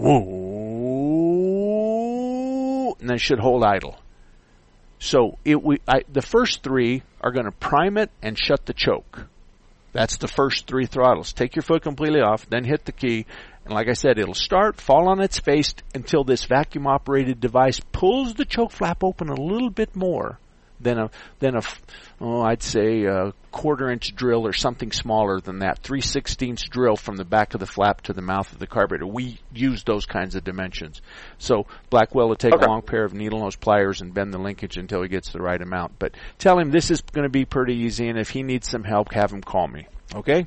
whoa, and then it should hold idle. So it we I, the first three are going to prime it and shut the choke. That's the first three throttles. Take your foot completely off, then hit the key, and like I said, it'll start, fall on its face until this vacuum-operated device pulls the choke flap open a little bit more than a than a oh I'd say a quarter-inch drill or something smaller than that. three sixteenths drill from the back of the flap to the mouth of the carburetor. We use those kinds of dimensions. So Blackwell will take Okay. a long pair of needle nose pliers and bend the linkage until he gets the right amount. But tell him this is going to be pretty easy, and if he needs some help, have him call me. Okay?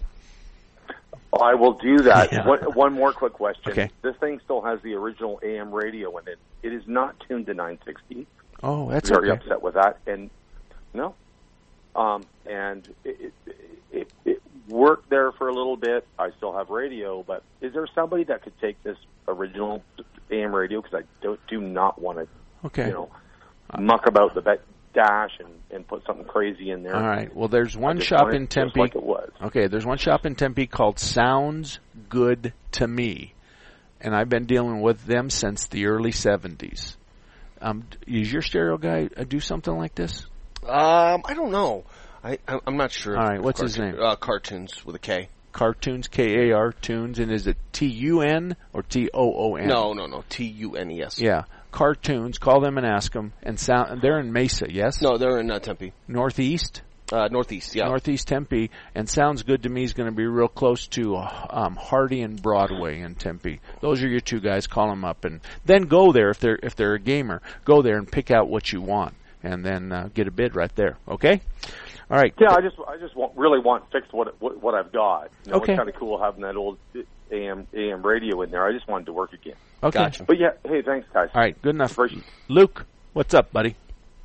I will do that. Yeah. One, one more quick question. Okay. This thing still has the original A M radio in it. It is not tuned to nine sixty. Oh, that's Very okay. upset with that. And no, um, and it, it, it, it worked there for a little bit. I still have radio, but is there somebody that could take this original A M radio? Because I do, do not want to, Okay. you know, muck about the bet dash and, and put something crazy in there. All right. Well, there's one I just shop want it in just Tempe. like it was. Okay, there's one shop in Tempe called Sounds Good to Me, and I've been dealing with them since the early seventies. Um, does your stereo guy uh, do something like this? Um, I don't know. I, I I'm not sure. All right, what's his Cartoon- name? Uh, Cartoons with a K. Cartoons, K A R Tunes, and is it T U N or T O O N? No, no, no. T U N E S. Yeah, Cartoons. Call them and ask them. And sound. They're in Mesa, yes? No, they're in uh, Tempe. Northeast. Uh, Northeast, yeah. Northeast Tempe, and Sounds Good to Me is going to be real close to um, Hardy and Broadway in Tempe. Those are your two guys. Call them up, and then go there if they're if they're a gamer. Go there and pick out what you want, and then uh, get a bid right there. Okay. All right. Yeah, I just I just want, really want fixed what what, what I've got. You know, Okay. It's kind of cool having that old A M A M radio in there. I just wanted to work again. Okay. Gotcha. But yeah, hey, thanks, guys. All right. Good enough. Luke, what's up, buddy?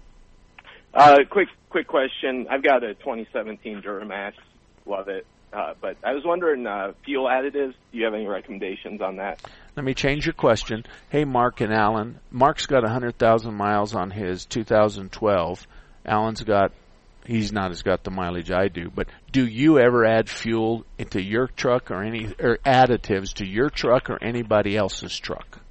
Uh, quick, quick question. I've got a twenty seventeen Duramax. Love it. Uh, but I was wondering, uh, fuel additives. Do you have any recommendations on that? Let me change your question. Hey, Mark and Alan. Mark's got one hundred thousand miles on his two thousand twelve. Alan's got he's not as got the mileage I do. But do you ever add fuel into your truck or any or additives to your truck or anybody else's truck?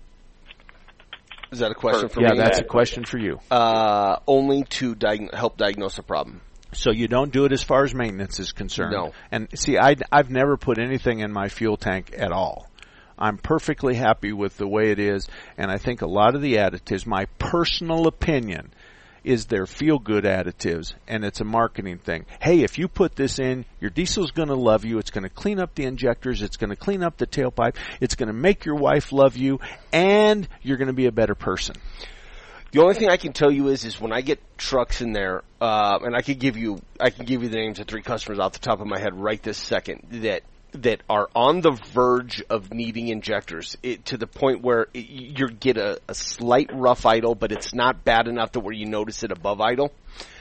Is that a question for yeah, me? Yeah, that's a question for you. Uh, only to diag- help diagnose a problem. So you don't do it as far as maintenance is concerned? No. And see, I, I've never put anything in my fuel tank at all. I'm perfectly happy with the way it is, and I think a lot of the additives, my personal opinion, is they're feel-good additives, and it's a marketing thing. Hey, if you put this in, your diesel's going to love you. It's going to clean up the injectors. It's going to clean up the tailpipe. It's going to make your wife love you, and you're going to be a better person. The only thing I can tell you is, is when I get trucks in there, uh, and I could give you, I can give you the names of three customers off the top of my head right this second that that are on the verge of needing injectors it, to the point where it, you get a, a slight rough idle, but it's not bad enough to where you notice it above idle.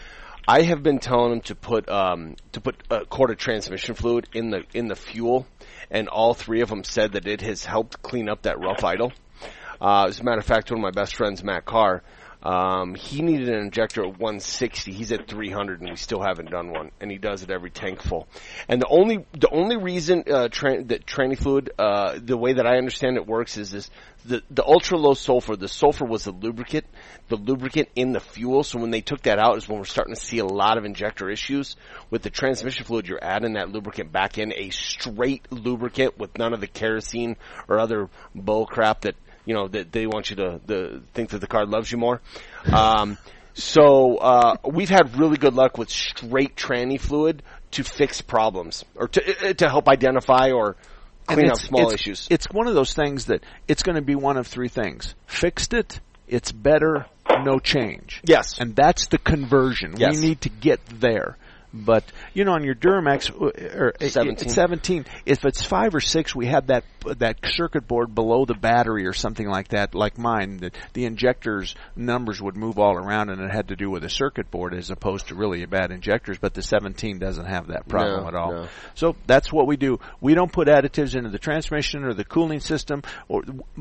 I have been telling them to put um, to put a quart of transmission fluid in the in the fuel, and all three of them said that it has helped clean up that rough idle. Uh, as a matter of fact, one of my best friends, Matt Carr, um, he needed an injector at one sixty. He's at three hundred, and we still haven't done one. And he does it every tank full. And the only the only reason uh, tra- that tranny fluid, uh, the way that I understand it works, is this: the the ultra low sulfur. The sulfur was the lubricant, the lubricant in the fuel. So when they took that out, is when we're starting to see a lot of injector issues with the transmission fluid. You're adding that lubricant back in, a straight lubricant with none of the kerosene or other bull crap that. You know, that they want you to the, think that the car loves you more. Um, so, uh, we've had really good luck with straight tranny fluid to fix problems or to, to help identify or clean up small it's, issues. It's one of those things that it's going to be one of three things. Fixed it, it's better, no change. Yes. And that's the conversion. Yes. We need to get there. But, you know, on your Duramax, or seventeen. seventeen, if it's five or six, we had that that circuit board below the battery or something like that, like mine. The, the injectors numbers would move all around, and it had to do with a circuit board as opposed to really bad injectors. But the seventeen doesn't have that problem no, at all. No. So that's what we do. We don't put additives into the transmission or the cooling system. Or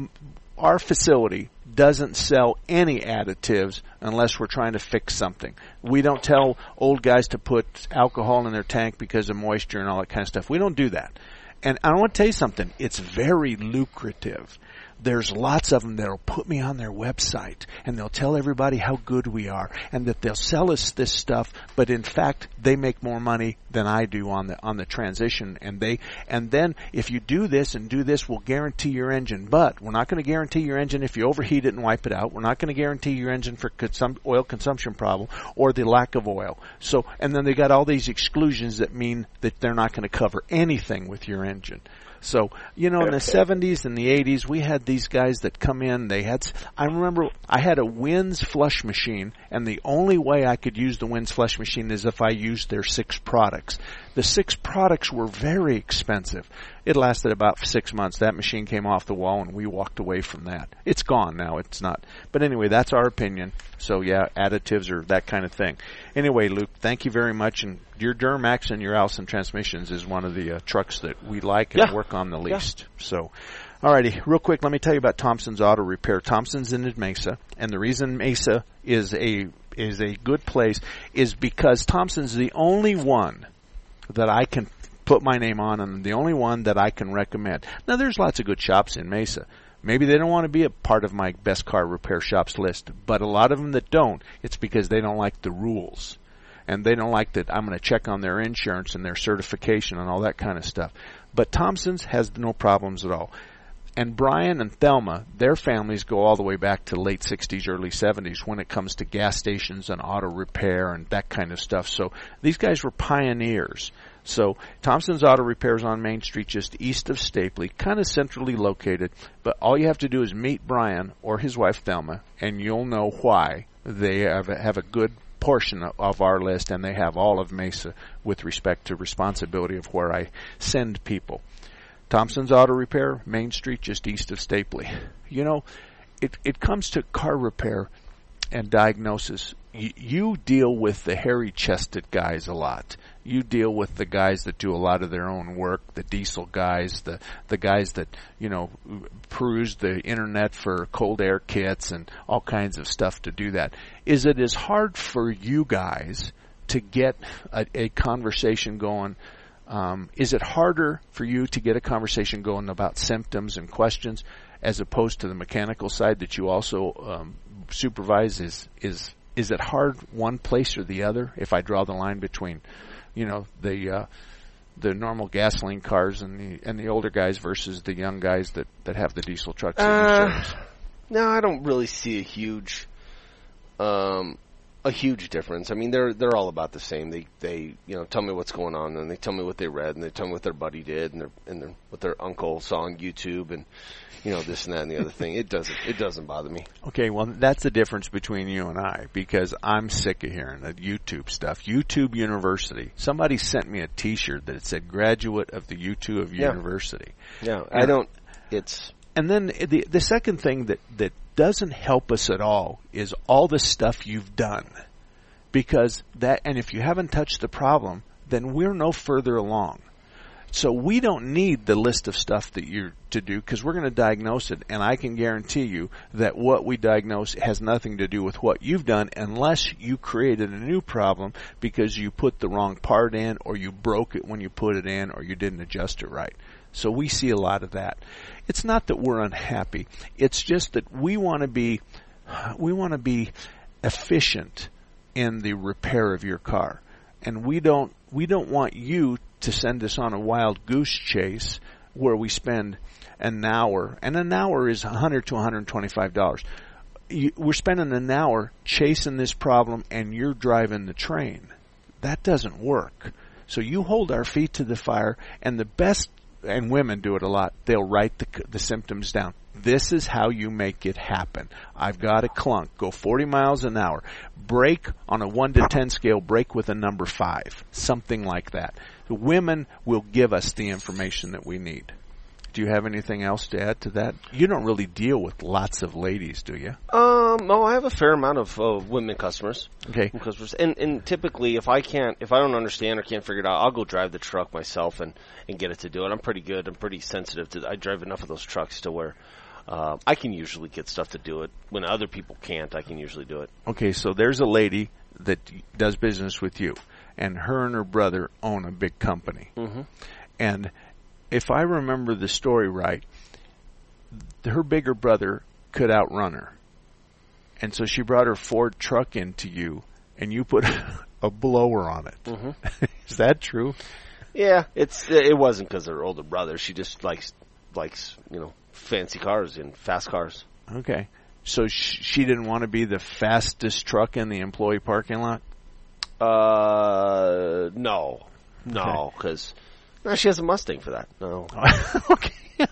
our facility doesn't sell any additives unless we're trying to fix something. We don't tell old guys to put alcohol in their tank because of moisture and all that kind of stuff. We don't do that. And I want to tell you something. It's very lucrative. There's lots of them that'll put me on their website, and they'll tell everybody how good we are, and that they'll sell us this stuff, but in fact, they make more money than I do on the on the transition. And they and then if you do this and do this, we'll guarantee your engine. But we're not going to guarantee your engine if you overheat it and wipe it out. We're not going to guarantee your engine for consum- oil consumption problem or the lack of oil. So, and then they got all these exclusions that mean that they're not going to cover anything with your engine. So, you know, in the seventies and the eighties, we had these guys that come in. They had, I remember I had a Winds flush machine, and the only way I could use the Winds flush machine is if I used their six products. The six products were very expensive. It lasted about six months. That machine came off the wall, and we walked away from that. It's gone now. It's not. But anyway, that's our opinion. So, yeah, additives or that kind of thing. Anyway, Luke, thank you very much. And your Duramax and your Allison Transmissions is one of the uh, trucks that we like and yeah. work on the least. Yeah. So, alrighty, real quick, let me tell you about Thompson's Auto Repair. Thompson's in Mesa, and the reason Mesa is a is a good place is because Thompson's the only one that I can put my name on, and the only one that I can recommend. Now, there's lots of good shops in Mesa. Maybe they don't want to be a part of my best car repair shops list, but a lot of them that don't, it's because they don't like the rules. And they don't like that I'm going to check on their insurance and their certification and all that kind of stuff. But Thompson's has no problems at all. And Brian and Thelma, their families go all the way back to late sixties, early seventies when it comes to gas stations and auto repair and that kind of stuff. So these guys were pioneers. So Thompson's Auto Repair is on Main Street just east of Stapley, kind of centrally located. But all you have to do is meet Brian or his wife Thelma, and you'll know why they have a, have a good portion of our list, and they have all of Mesa with respect to responsibility of where I send people. Thompson's Auto Repair, Main Street, just east of Stapley. You know, it it comes to car repair and diagnosis. Y- you deal with the hairy-chested guys a lot. You deal with the guys that do a lot of their own work, the diesel guys, the the guys that, you know, peruse the internet for cold air kits and all kinds of stuff to do that. Is it as hard for you guys to get a, a conversation going? Um, is it harder for you to get a conversation going about symptoms and questions as opposed to the mechanical side that you also um, supervise? Is is is it hard one place or the other? If I draw the line between, you know, the uh, the normal gasoline cars and the and the older guys versus the young guys that, that have the diesel trucks. Uh, no, I don't really see a huge, um, a huge difference. I mean, they're they're all about the same. They they you know tell me what's going on, and they tell me what they read, and they tell me what their buddy did, and their and their, what their uncle saw on YouTube, and you know this and that and the other thing. It doesn't it doesn't bother me. Okay, well that's the difference between you and I, because I'm sick of hearing the YouTube stuff. YouTube University. Somebody sent me a T-shirt that it said "Graduate of the YouTube of Yeah. University." Yeah, And- I don't. It's And then the the second thing that, that doesn't help us at all is all the stuff you've done. Because that, and if you haven't touched the problem, then we're no further along. So we don't need the list of stuff that you're to do, because we're going to diagnose it, and I can guarantee you that what we diagnose has nothing to do with what you've done unless you created a new problem because you put the wrong part in, or you broke it when you put it in, or you didn't adjust it right. So we see a lot of that. It's not that we're unhappy. It's just that we want to be, we want to be efficient in the repair of your car. And we don't, we don't want you to send us on a wild goose chase where we spend an hour, and an hour is one hundred to one hundred twenty-five dollars. You, we're spending an hour chasing this problem, and you're driving the train. That doesn't work. So you hold our feet to the fire, and the best, and women do it a lot, they'll write the, the symptoms down. This is how you make it happen. I've got a clunk. Go forty miles an hour. Brake on a one to ten scale, brake with a number five. Something like that. The women will give us the information that we need. Do you have anything else to add to that? You don't really deal with lots of ladies, do you? Um, no, I have a fair amount of uh, women customers. Okay. Customers, and and typically, if I can't, if I don't understand or can't figure it out, I'll go drive the truck myself and and get it to do it. I'm pretty good. I'm pretty sensitive to. I drive enough of those trucks to where uh, I can usually get stuff to do it. When other people can't, I can usually do it. Okay, so there's a lady that does business with you, and her and her brother own a big company. Mm-hmm. And if I remember the story right, her bigger brother could outrun her. And so she brought her Ford truck into you, and you put a blower on it. Mm-hmm. Is that true? Yeah, it's it wasn't because of her older brother. She just likes likes you know fancy cars and fast cars. Okay, so sh- she didn't want to be the fastest truck in the employee parking lot. Uh, no, no, because no, she has a Mustang for that. No. Okay.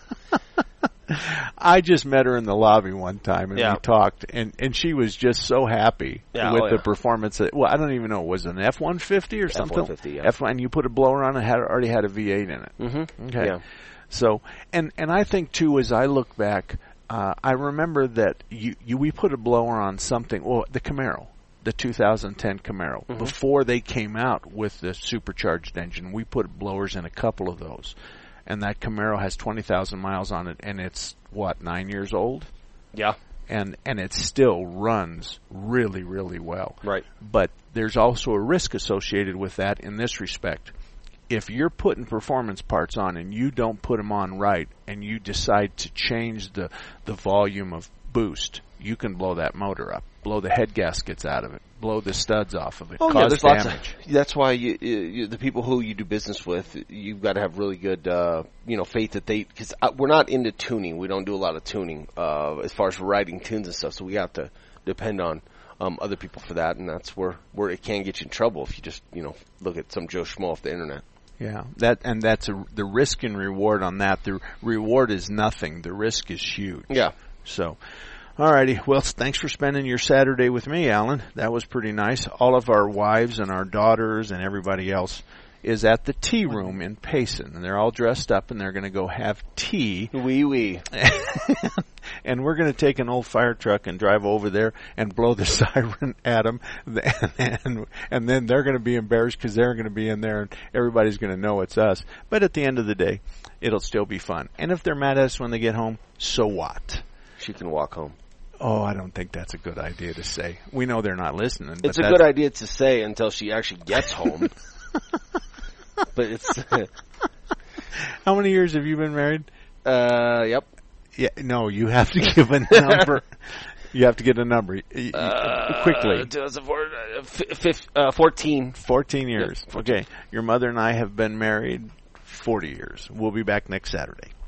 I just met her in the lobby one time, and Yeah. we talked, and, and she was just so happy Yeah, with oh, the yeah. performance. Of, well, I don't even know, was it an F one fifty or something? F one fifty, yeah. F one, and you put a blower on it, had already had a V eight in it. Mm-hmm. Okay. Yeah. So, and, and I think, too, as I look back, uh, I remember that you, you we put a blower on something, well, the Camaro. The two thousand ten Camaro. Mm-hmm. Before they came out with the supercharged engine, we put blowers in a couple of those. And that Camaro has twenty thousand miles on it, and it's, what, nine years old? Yeah. And and it still runs really, really well. Right. But there's also a risk associated with that in this respect. If you're putting performance parts on and you don't put them on right, and you decide to change the, the volume of boost, you can blow that motor up, blow the head gaskets out of it, blow the studs off of it, Oh cause yeah, there's damage. lots of. That's why you, you, the people who you do business with, you've got to have really good, uh, you know, faith that they. Because we're not into tuning. We don't do a lot of tuning uh, as far as writing tunes and stuff. So we have to depend on um, other people for that, and that's where where it can get you in trouble if you just you know look at some Joe Schmo off the internet. Yeah, that and that's a, the risk and reward on that. The reward is nothing. The risk is huge. Yeah. So, alrighty. Well, thanks for spending your Saturday with me, Alan. That was pretty nice. All of our wives and our daughters and everybody else is at the tea room in Payson, and they're all dressed up, and they're going to go have tea. Wee wee. And we're going to take an old fire truck and drive over there and blow the siren at them, and, and, and then they're going to be embarrassed because they're going to be in there, and everybody's going to know it's us. But at the end of the day, it'll still be fun. And if they're mad at us when they get home, so what? She can walk home. Oh, I don't think that's a good idea to say. We know they're not listening. But It's a that's, good idea to say until she actually gets home. But it's... How many years have you been married? Uh, yep. Yeah, no, you have to give a number. You have to get a number. Uh, Quickly. two thousand four, uh, f- uh, fourteen. fourteen years. Yep. Okay. Your mother and I have been married forty years. We'll be back next Saturday.